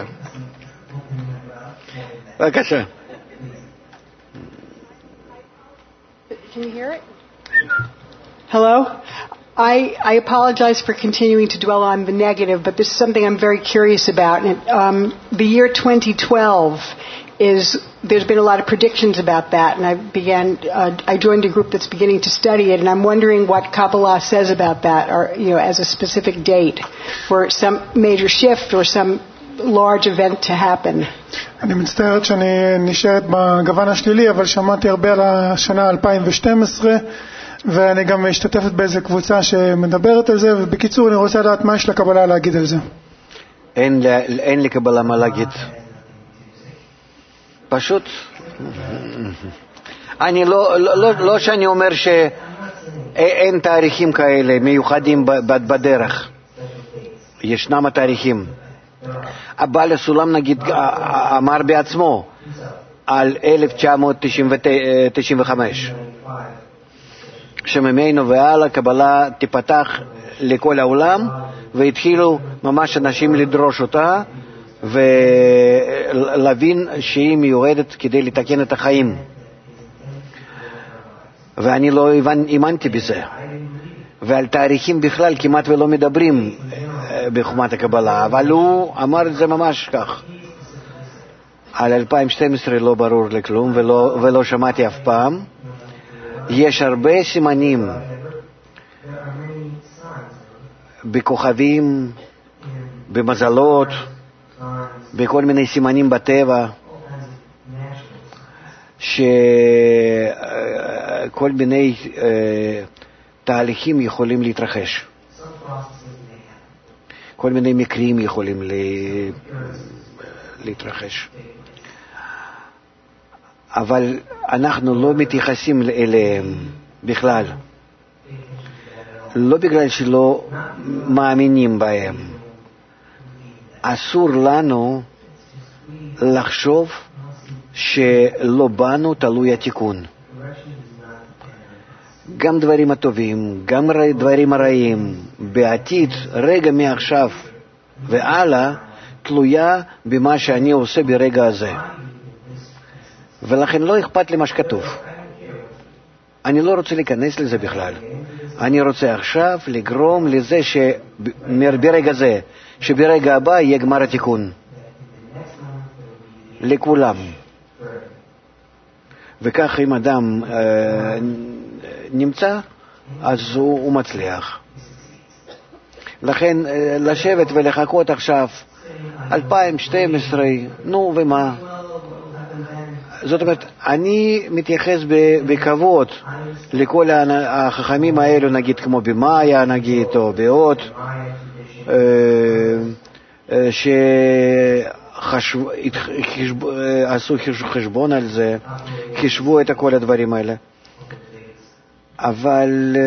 בבקשה. Can you hear it? Hello? I apologize for continuing to dwell on the negative, but this is something I'm very curious about. And, the year 2012 there's been a lot of predictions about that, and I joined a group that's beginning to study it, and I'm wondering what Kabbalah says about that, or, as a specific date for some major shift or some large event to happen. אני מצטערת שאני נשארת בגוון השלילי, אבל שמעתי הרבה על השנה 2012, ואני גם משתתפת באיזה קבוצה שמדברת על זה, ובקיצור אני רוצה לדעת מה יש לקבלה להגיד על זה. אין לי קבלה מה להגיד. פשוט, אני לא שאני אומר שאין תאריכים כאלה מיוחדים בדרך. ישנם התאריכים. הבעל הסולם נגיד אמר בעצמו על 1995 שממנו והלאה קבלה תפתח לכל העולם, והתחילו ממש אנשים לדרוש אותה ולהבין שהיא מיועדת כדי לתקן את החיים, ואני לא האמנתי בזה. ועל תאריכים בכלל כמעט ולא מדברים בחומת הקבלה, אבל הוא אמר את זה ממש כך. על 2012 לא ברור לכלום, ולא שמעתי אף פעם. יש הרבה סימנים בכוכבים, במזלות, בכל מיני סימנים בטבע, שכל מיני תהליכים יכולים להתרחש. כל מיני מקרים יכולים להתרחש. אבל אנחנו לא מתייחסים אליהם בכלל. לא בגלל שלא מאמינים בהם. אסור לנו לחשוב שלא בנו תלוי התיקון. גם דברים הטובים, גם דברים הרעים, בעתיד, רגע מעכשיו והלאה, תלויה במה שאני עושה ברגע הזה. ולכן לא אכפת לי מה שכתוב. אני לא רוצה להיכנס לזה בכלל. אני רוצה עכשיו לגרום לזה שברגע זה, שברגע הבא יהיה גמר התיקון. לכולם. וכך אם אדם נמצא, אז הוא מצליח. לכן לשבת ולחכות עכשיו 2012, נו ומה? זאת אומרת, אני מתייחס בכבוד לכל החכמים האלו, נגיד כמו במאיה, נגיד, או באות, שעשו חשבון על זה, חישבו את כל הדברים האלה. אבל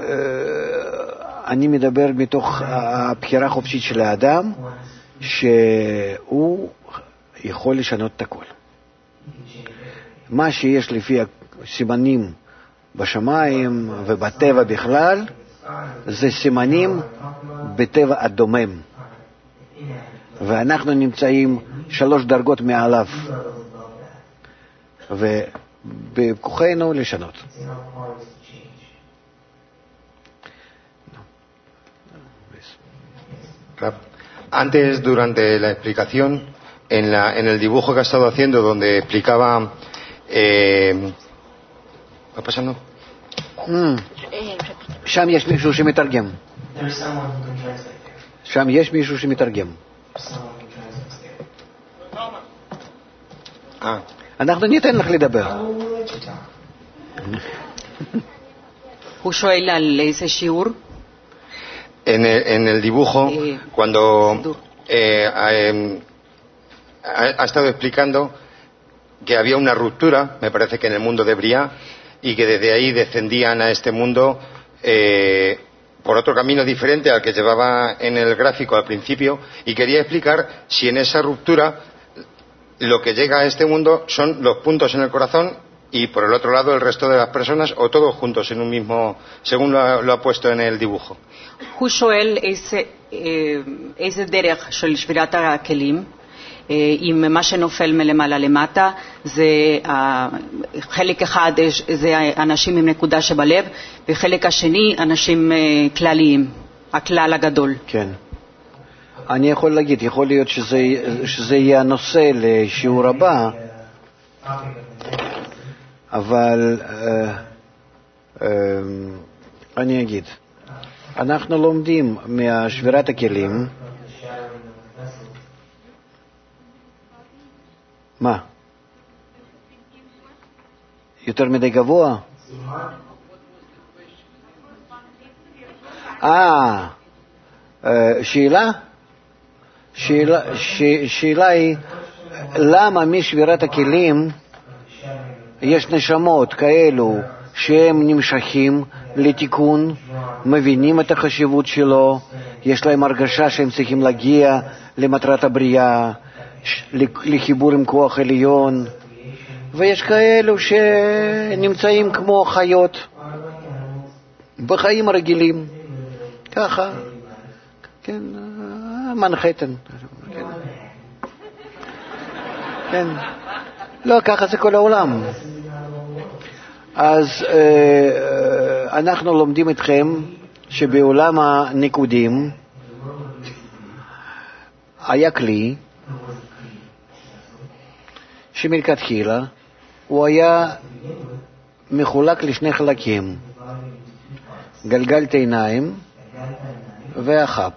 אני מדבר מתוך הבחירה החופשית של האדם, שהוא יכול לשנות את הכל. מה שיש לפי הסימנים בשמיים ובטבע בכלל, זה סימנים בטבע הדומם. ואנחנו נמצאים 3 דרגות מעליו. ובכוחנו לשנות. Antes, durante la explicación, en el dibujo que ha estado haciendo, donde explicaba... ¿Va pasando? שם יש מישהו שמתרגם. שם יש מישהו שמתרגם. אנחנו ניתן לך לדבר. הוא שואל על איזה שיעור? En el dibujo, cuando ha estado explicando que había una ruptura, me parece que en el mundo de Briá, y que desde ahí descendían a este mundo por otro camino diferente al que llevaba en el gráfico al principio, y quería explicar si en esa ruptura lo que llega a este mundo son los puntos en el corazón y por el otro lado el resto de las personas, o todos juntos en un mismo, según lo ha puesto en el dibujo. הוא שואל איזה דרך של שבירת הכלים, אם מה שנופל מלמעלה למטה זה חלק אחד זה אנשים עם נקודה שבלב, וחלק השני אנשים כלליים, הכלל הגדול. כן. אני יכול להגיד, יכול להיות שזה יהיה הנושא לשיעור הבא, אבל אני אגיד, אנחנו לומדים מהשבירת הכלים. מה? יותר מדי גבוה? שאלה היא, למה משבירת הכלים יש נשמות כאלו שהם נמשכים לתיקון, מבינים את החשיבות שלו, יש להם הרגשה שהם צריכים להגיע למטרת הבריאה, לחיבור עם כוח עליון, ויש כאלו שנמצאים כמו חיות בחיים הרגילים, ככה, כן, מנחתן, כן, לא, ככה זה כל העולם. אז אנחנו לומדים אתכם שבעולם הניקודים היה כלי שמלכתחילה הוא היה מחולק לשני חלקים, גלגל עיניים והחב.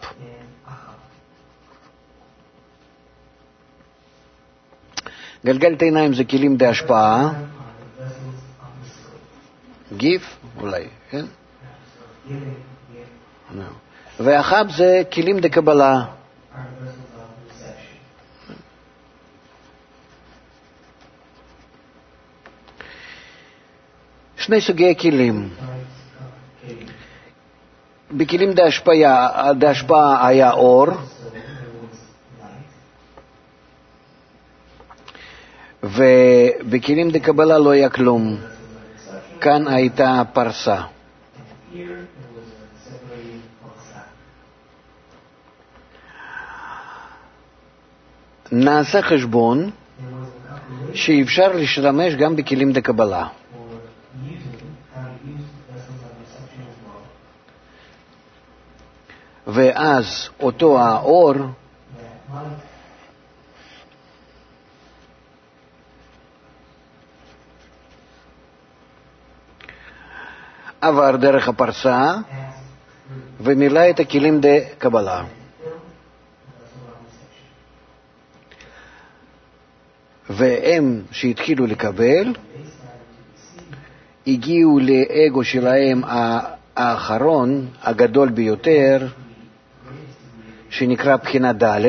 גלגל עיניים זה כלים די השפעה, גיף אולי, כן? והחב זה כלים די קבלה. שני סוגי כלים. בכלים די השפעה היה אור, ובכלים די קבלה לא היה כלום. כאן הייתה פרסה. נעשה חשבון שאפשר להשתמש גם בכלים די קבלה. ואז אותו האור עבר דרך הפרסה ומילא את הכלים די קבלה. והם שהתחילו לקבל הגיעו לאגו שלהם האחרון, הגדול ביותר, שנקרא בחינה ד',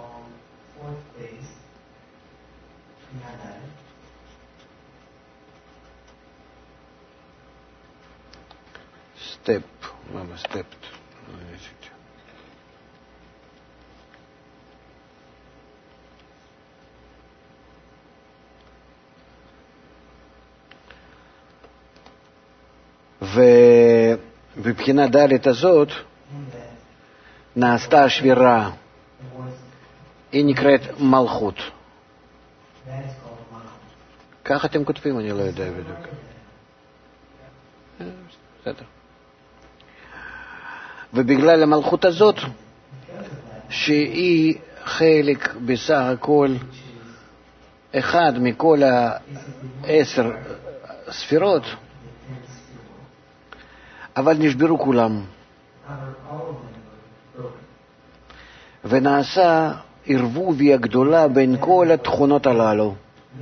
סטפ, מה סטפ? ובבחינה ד' הזאת נעשתה השבירה, היא נקראת מלכות. כך אתם כותבים, אני לא יודע בדיוק. בסדר. ובגלל המלכות הזאת, שהיא חלק בסך הכל אחד מכל 10 ספירות, אבל נשברו כולם. ונעשה ערבוביה גדולה בין כל התכונות הללו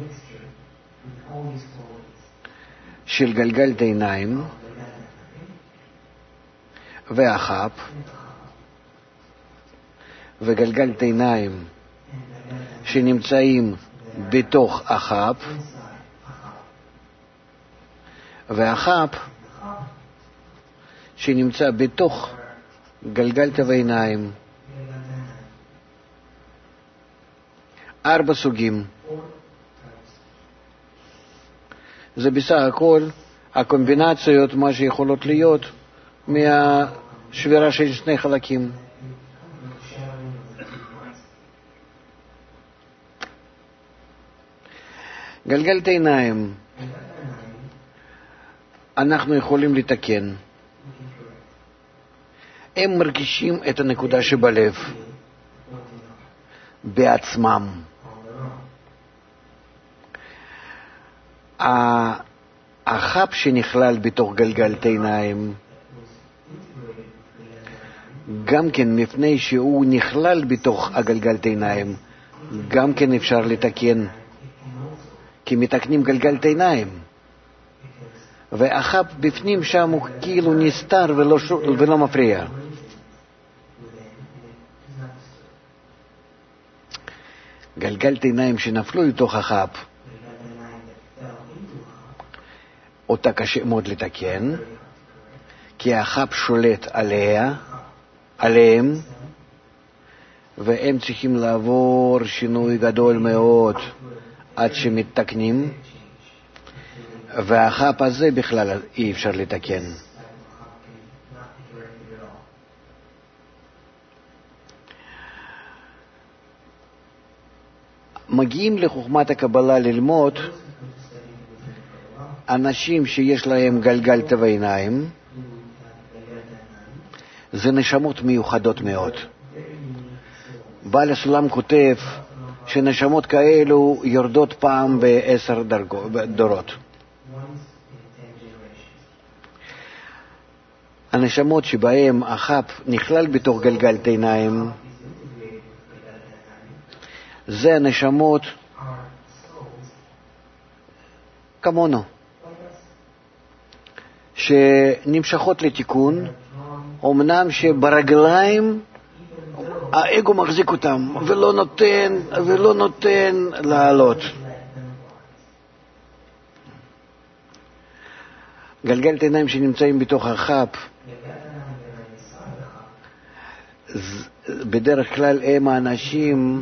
של גלגלת עיניים והחאפ, וגלגלת עיניים שנמצאים בתוך החאפ, והחאפ שנמצא בתוך גלגלת העיניים. 4 סוגים. זה בסך הכל הקומבינציות, מה שיכולות להיות מהשבירה של 2 חלקים. גלגלת עיניים אנחנו יכולים לתקן. הם מרגישים את הנקודה שבלב בעצמם. החאפ שנכלל בתוך גלגלת עיניים, גם כן מפני שהוא נכלל בתוך הגלגלת עיניים, גם כן אפשר לתקן, כי מתקנים גלגלת עיניים. והחאפ בפנים שם הוא כאילו נסתר ולא מפריע. גלגלת עיניים שנפלו לתוך החאפ, אותה קשה מאוד לתקן, כי החאפ שולט עליהם, והם צריכים לעבור שינוי גדול מאוד עד שמתקנים, והחאפ הזה בכלל אי אפשר לתקן. מגיעים לחוכמת הקבלה ללמוד אנשים שיש להם גלגלת בעיניים, זה נשמות מיוחדות מאוד. בעל הסולם כותב שנשמות כאלו יורדות פעם ב10 דורות. הנשמות שבהם החאפ נכלל בתוך גלגלת עיניים, זה הנשמות כמונו, שנמשכות לתיקון, אמנם שברגליים האגו מחזיק אותם ולא נותן לעלות. גלגלת עיניים שנמצאים בתוך החאפ, בדרך כלל הם האנשים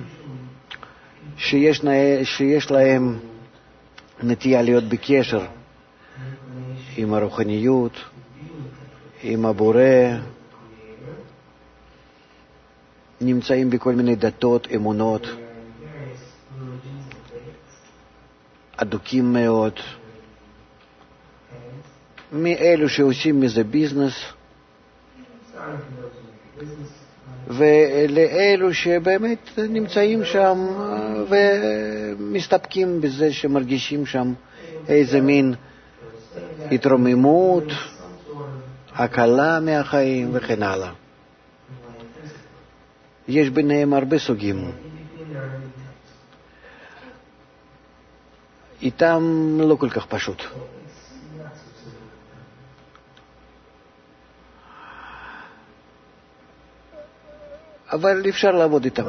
שיש להם נטייה להיות בקשר עם הרוחניות, עם הבורא, נמצאים בכל מיני דתות, אמונות, אדוקים מאוד, מאלו שעושים מזה ביזנס, ולאלו שבאמת נמצאים שם ומסתפקים בזה שמרגישים שם איזה מין התרוממות, הקלה מהחיים וכן הלאה. יש ביניהם הרבה סוגים. איתם לא כל כך פשוט. אבל אפשר לעבוד איתם.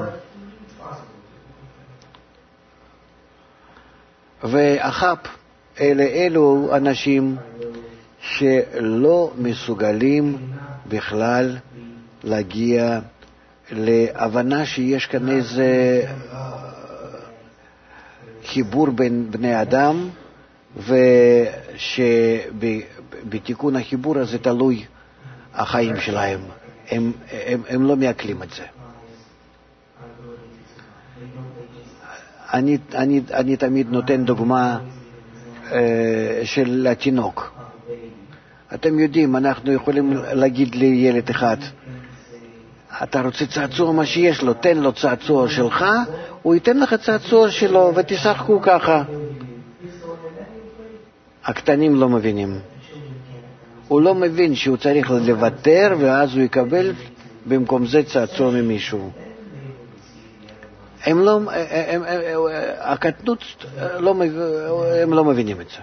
והחאפ, אלו אנשים שלא מסוגלים בכלל להגיע להבנה שיש כאן איזה חיבור בין בני אדם, ושבכל בתיקון החיבור הזה תלוי החיים שלהם. הם לא מעכלים את זה. אני תמיד נותן דוגמה של התינוק. אתם יודעים, אנחנו יכולים להגיד לילד אחד, אתה רוצה צעצוע מה שיש לו, תן לו צעצוע שלך, הוא ייתן לך צעצוע שלו ותשחקו ככה. הקטנים לא מבינים. הוא לא מבין שהוא צריך לוותר ואז הוא יקבל במקום זה צעצוע ממישהו. הקטנות הם לא מבינים את זה.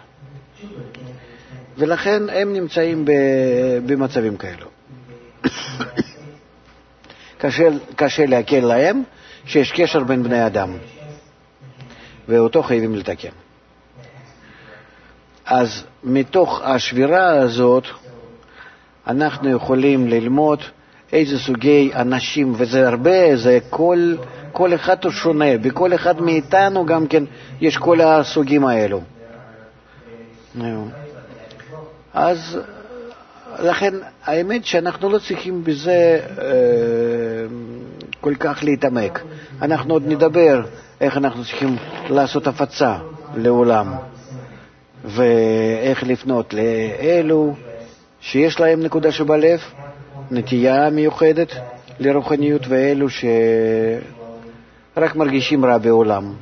ולכן הם נמצאים במצבים כאלו. קשה להקל להם שיש קשר בין בני אדם, ואותו חייבים לתקן. אז מתוך השבירה הזאת אנחנו יכולים ללמוד איזה סוגי אנשים, וזה הרבה, זה כל אחד הוא שונה, בכל אחד מאיתנו גם כן יש כל הסוגים האלו. אז לכן האמת שאנחנו לא צריכים בזה כל כך להתעמק. אנחנו עוד נדבר איך אנחנו צריכים לעשות הפצה לעולם, ואיך לפנות לאלו שיש להם נקודה שבלב, נטייה מיוחדת לרוחניות, ואלו שרק מרגישים רע בעולם.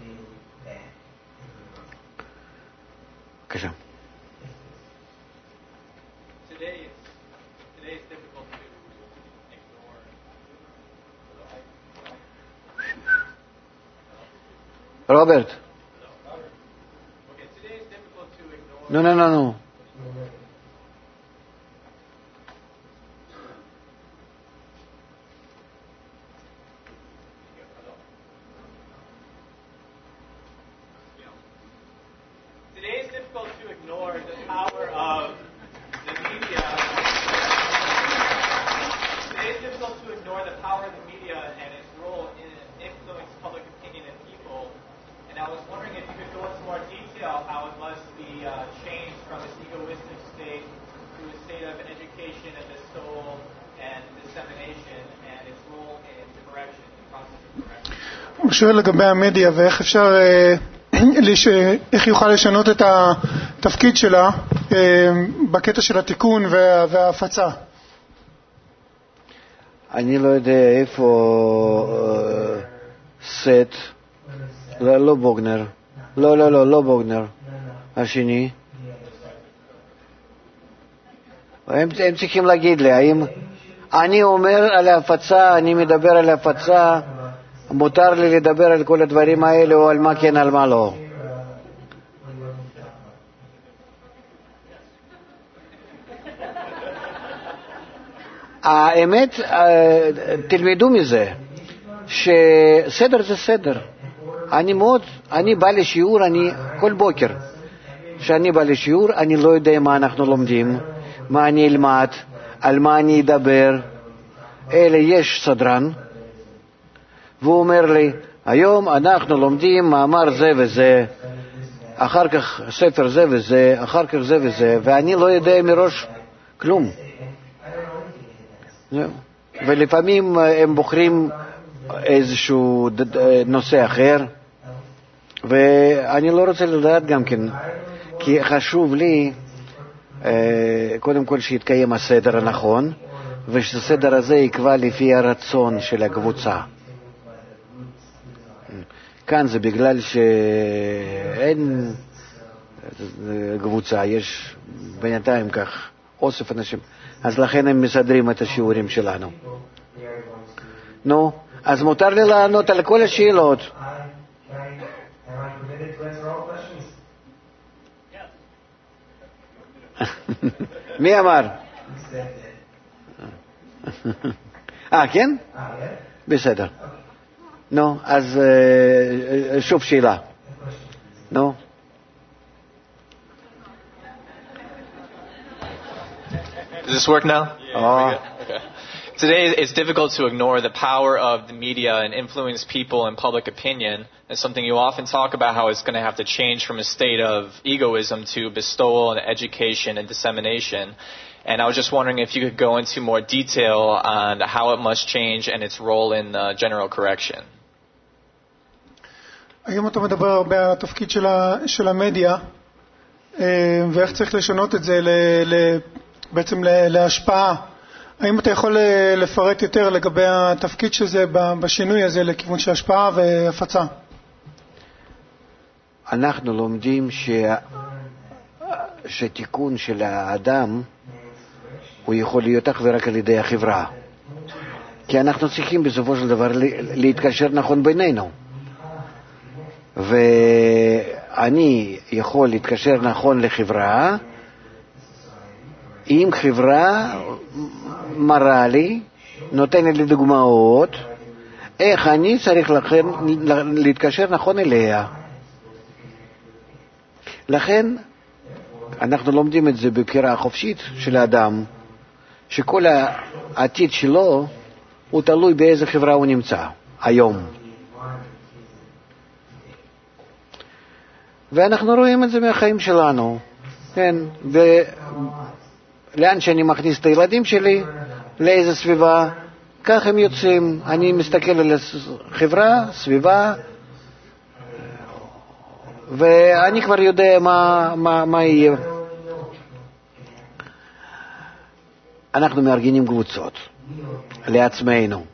בבקשה. Robert. No. Today it's difficult to ignore the power of the media. Today it's difficult to ignore the power of the media and its role in influencing public opinion and people. And I was wondering if you could go into more detail how it must be changed from this egoistic state to a state of education of the soul and dissemination and its role in direction, the process of direction. הוא שואל לגבי המדיה ואיך אפשר, איך יוכל לשנות את התפקיד שלה בקטע של התיקון וההפצה. אני לא יודע איפה סט, לא בוגנר, לא בוגנר, השני. הם צריכים להגיד לי, האם אני אומר על ההפצה, אני מדבר על ההפצה, מותר לי לדבר על כל הדברים האלה, או על מה כן, על מה לא. האמת, תלמדו מזה, שסדר זה סדר. אני בא לשיעור, כל בוקר שאני בא לשיעור, אני לא יודע מה אנחנו לומדים, מה אני אלמד, על מה אני אדבר, אלא יש סדרן, והוא אומר לי, היום אנחנו לומדים מאמר זה וזה, אחר כך ספר זה וזה, אחר כך זה וזה, ואני לא יודע מראש כלום. ולפעמים הם בוחרים איזשהו נושא אחר, ואני לא רוצה לדעת גם כן, כי חשוב לי קודם כל שיתקיים הסדר הנכון, ושהסדר הזה יקבע לפי הרצון של הקבוצה. כאן זה בגלל שאין קבוצה, יש בינתיים כך אוסף אנשים, אז לכן הם מסדרים את השיעורים שלנו. נו, אז מותר לי לענות על כל השאלות. מי אמר? כן? בסדר. נו, אז שוב שאלה. נו. Does this work now? Oh. Okay. Today, it's difficult to ignore the power of the media and influence people and public opinion. It's something you often talk about, how it's going to have to change from a state of egoism to bestowal and education and dissemination. And I was just wondering if you could go into more detail on how it must change and its role in general correction. היום אתה מדבר הרבה על התפקיד של המדיה, ואיך צריך לשנות את זה בעצם להשפעה. האם אתה יכול לפרט יותר לגבי התפקיד של זה בשינוי הזה לכיוון של השפעה והפצה? אנחנו לומדים שתיקון של האדם הוא יכול להיות אך ורק על ידי החברה. כי אנחנו צריכים בסופו של דבר להתקשר נכון בינינו. ואני יכול להתקשר נכון לחברה, אם חברה מראה לי, נותנת לי דוגמאות, איך אני צריך להתקשר נכון אליה. לכן אנחנו לומדים את זה בבחירה החופשית של האדם, שכל העתיד שלו הוא תלוי באיזה חברה הוא נמצא היום. ואנחנו רואים את זה מהחיים שלנו, כן, לאן שאני מכניס את הילדים שלי, לאיזה סביבה, כך הם יוצאים. אני מסתכל על החברה, סביבה, ואני כבר יודע מה יהיה. אנחנו מארגנים קבוצות לעצמנו,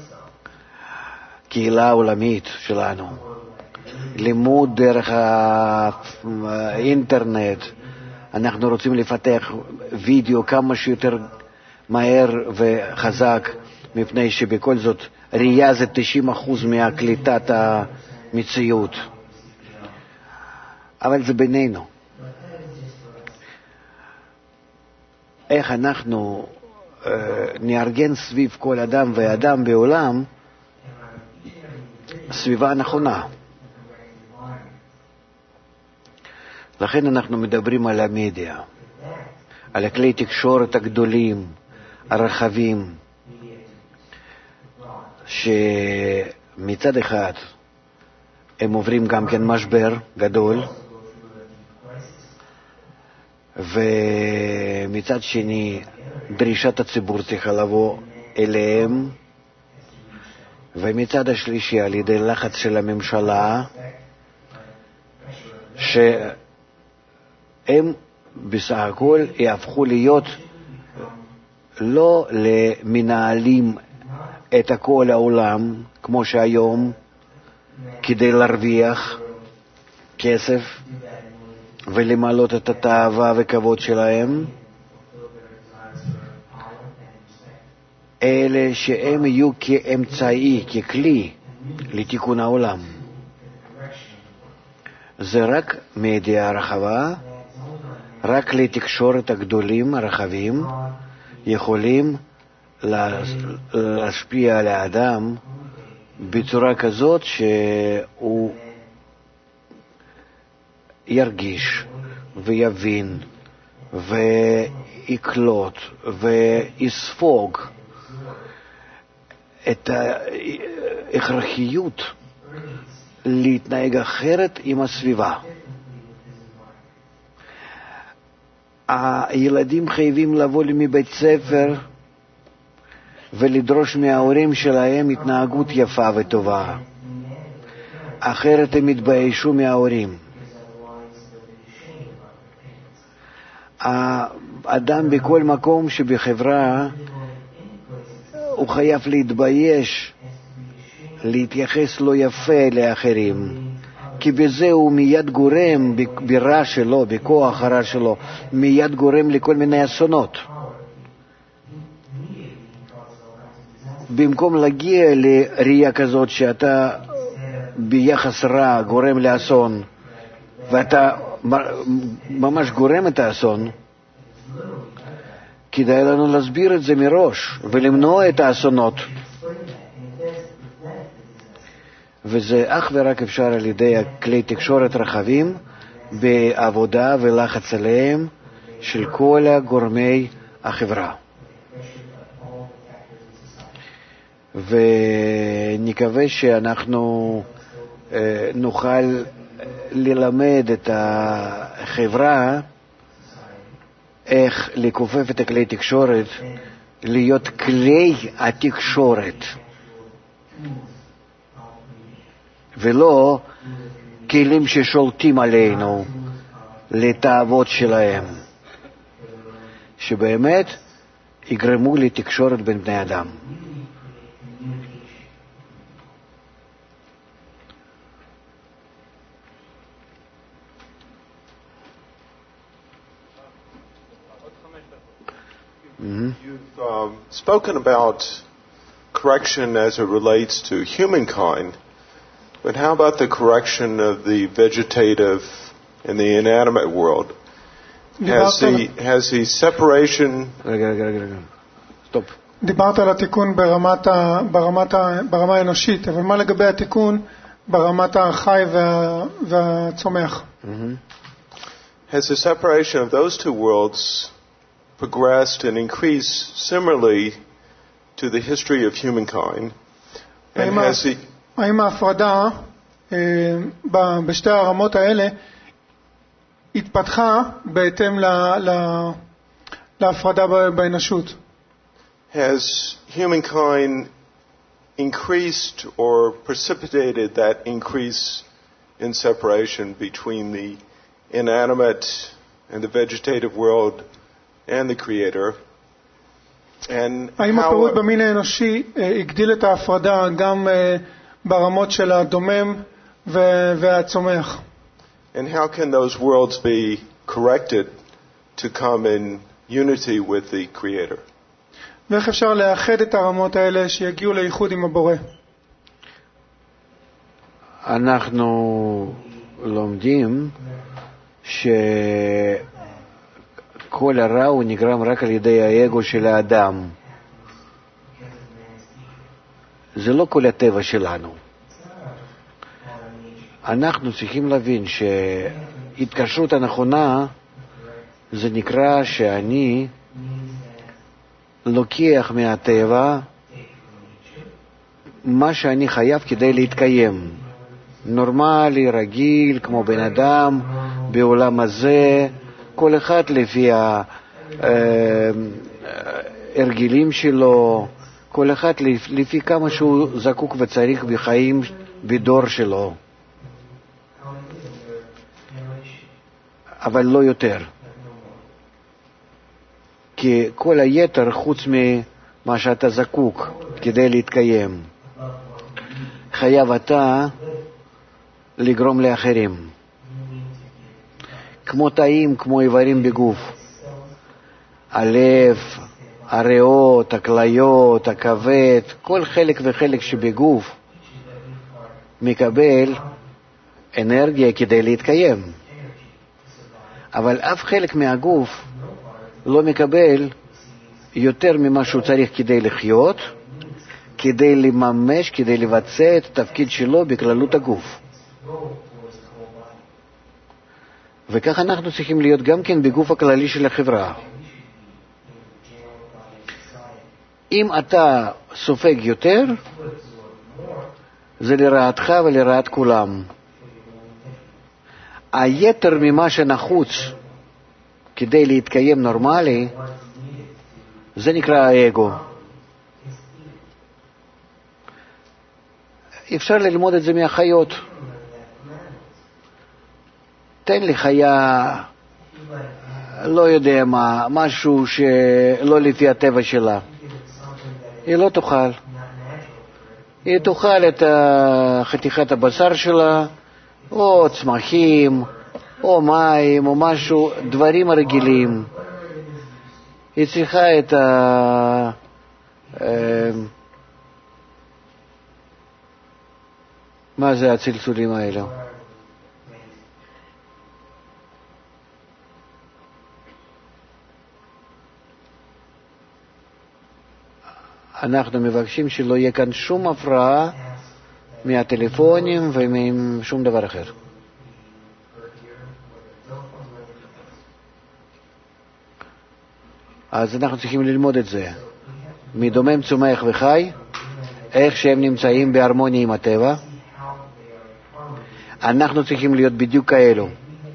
קהילה עולמית שלנו, לימוד דרך האינטרנט. אנחנו רוצים לפתח וידאו כמה שיותר מהר וחזק, מפני שבכל זאת ראייה זה 90% מהקליטת המציאות. אבל זה בינינו. איך אנחנו נארגן סביב כל אדם ואדם בעולם סביבה נכונה. לכן אנחנו מדברים על המדיה, על הכלי תקשורת הגדולים, הרחבים, שמצד אחד הם עוברים גם כן משבר גדול, ומצד שני דרישת הציבור צריכה לבוא אליהם, ומצד השלישי על ידי לחץ של הממשלה, שהם בסך הכל יהפכו להיות לא למנהלים את כל העולם כמו שהיום, כדי להרוויח כסף ולמלות את התאווה וכבוד שלהם, אלה שהם יהיו כאמצעי, ככלי לתיקון העולם. זה רק מדיה רחבה, רק לתקשורת הגדולים הרחבים יכולים להשפיע על האדם בצורה כזאת שהוא ירגיש ויבין ויקלוט ויספוג את ההכרחיות להתנהג אחרת עם הסביבה. הילדים חייבים לבוא מבית ספר ולדרוש מההורים שלהם התנהגות יפה וטובה, אחרת הם יתביישו מההורים. האדם בכל מקום שבחברה הוא חייב להתבייש, להתייחס לא יפה לאחרים, כי בזה הוא מיד גורם, ברע שלו, בכוח הרע שלו, מיד גורם לכל מיני אסונות. במקום להגיע לראייה כזאת שאתה ביחס רע גורם לאסון, ואתה ממש גורם את האסון, כדאי לנו להסביר את זה מראש ולמנוע את האסונות. וזה אך ורק אפשר על ידי כלי תקשורת רחבים בעבודה ולחץ עליהם של כל גורמי החברה. ונקווה שאנחנו נוכל ללמד את החברה איך לכופף את כלי התקשורת להיות כלי התקשורת ולא כלים ששולטים עלינו לתאוות שלהם, שבאמת יגרמו לתקשורת בין בני אדם. You've spoken about correction as it relates to humankind, but how about the correction of the vegetative and the inanimate world? Has the separation... Stop. דיברת על התיקון ברמה האנושית, אבל מה לגבי התיקון ברמת החי והצומח? Has the separation of those two worlds progressed and increased similarly to the history of humankind? And has the... האם ההפרדה בשתי הרמות האלה התפתחה בהתאם להפרדה באנושות? Has humankind increased or precipitated that increase in separation between the inanimate and the vegetative world and the Creator? And האם הפירוט במין האנושי הגדיל את ההפרדה גם ברמות של הדומם והצומח? And how can those worlds be corrected to come in unity with the Creator? ואיך אפשר לאחד את הרמות האלה שיגיעו לאיחוד עם הבורא? אנחנו לומדים שכל הרע הוא נגרם רק על ידי האגו של האדם. זה לא כל הטבע שלנו. אנחנו צריכים להבין שהתקשרות הנכונה זה נקרא שאני לוקח מהטבע מה שאני חייב כדי להתקיים. נורמלי, רגיל, כמו בן אדם, בעולם הזה, כל אחד לפי ההרגלים שלו, כל אחד לפי כמה שהוא זקוק וצריך בחיים בדור שלו. אבל לא יותר. כי כל היתר חוץ ממה שאתה זקוק כדי להתקיים, חייב אתה לגרום לאחרים. כמו תאים, כמו איברים בגוף. הלב, הריאות, הכליות, הכבד, כל חלק וחלק שבגוף מקבל אנרגיה כדי להתקיים. אבל אף חלק מהגוף לא מקבל יותר ממה שהוא צריך כדי לחיות, כדי לממש, כדי לבצע את התפקיד שלו בכללות הגוף. וכך אנחנו צריכים להיות גם כן בגוף הכללי של החברה. אם אתה סופג יותר, זה לרעתך ולרעת כולם. היתר ממה שנחוץ כדי להתקיים נורמלי, זה נקרא האגו. אפשר ללמוד את זה מהחיות. תן לי חיה, לא יודע מה, משהו שלא לפי הטבע שלה. היא לא תאכל. היא תאכל את חתיכת הבשר שלה, או צמחים, או מים, או משהו, דברים הרגילים. היא צריכה את מה זה הצלצולים האלה? אנחנו מבקשים שלא יהיה כאן שום הפרעה מהטלפונים ומשום דבר אחר. אז אנחנו צריכים ללמוד את זה. מדומם, צומח וחי, איך שהם נמצאים בהרמוניה עם הטבע, אנחנו צריכים להיות בדיוק כאלו,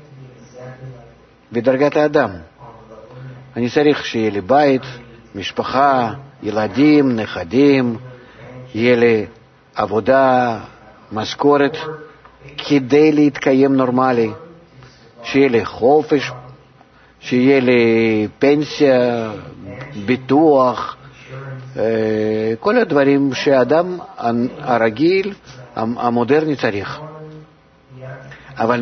בדרגת האדם. אני צריך שיהיה לי בית, משפחה, ילדים, נכדים, יהיה לי עבודה, משכורת, כדי להתקיים נורמלי, שיהיה לי חופש, שיהיה לי פנסיה, ביטוח, כל הדברים שהאדם הרגיל, המודרני צריך. אבל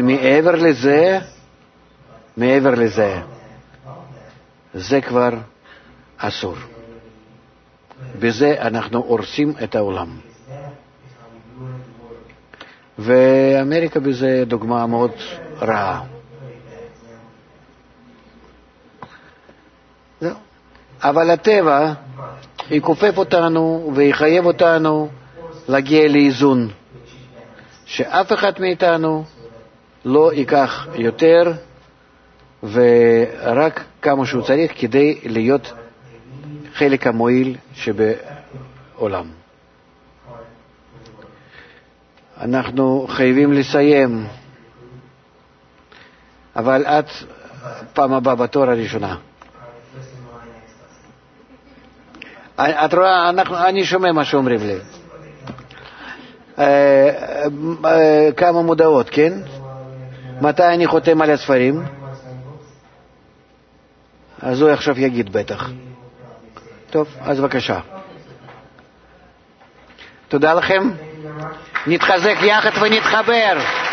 מעבר לזה, זה כבר אסור. בזה אנחנו הורסים את העולם. ואמריקה בזה דוגמה מאוד רעה. אבל הטבע יכופף אותנו ויחייב אותנו להגיע לאיזון, שאף אחד מאיתנו לא ייקח יותר ורק כמה שהוא צריך כדי להיות חלק המועיל שבעולם. אנחנו חייבים לסיים, אבל את פעם הבאה בתור הראשונה. את רואה, אני שומע מה שאומרים לי. כמה מודעות, כן? מתי אני חותם על הספרים? אז הוא עכשיו יגיד בטח. טוב, אז בבקשה. תודה לכם. נתחזק יחד ונתחבר.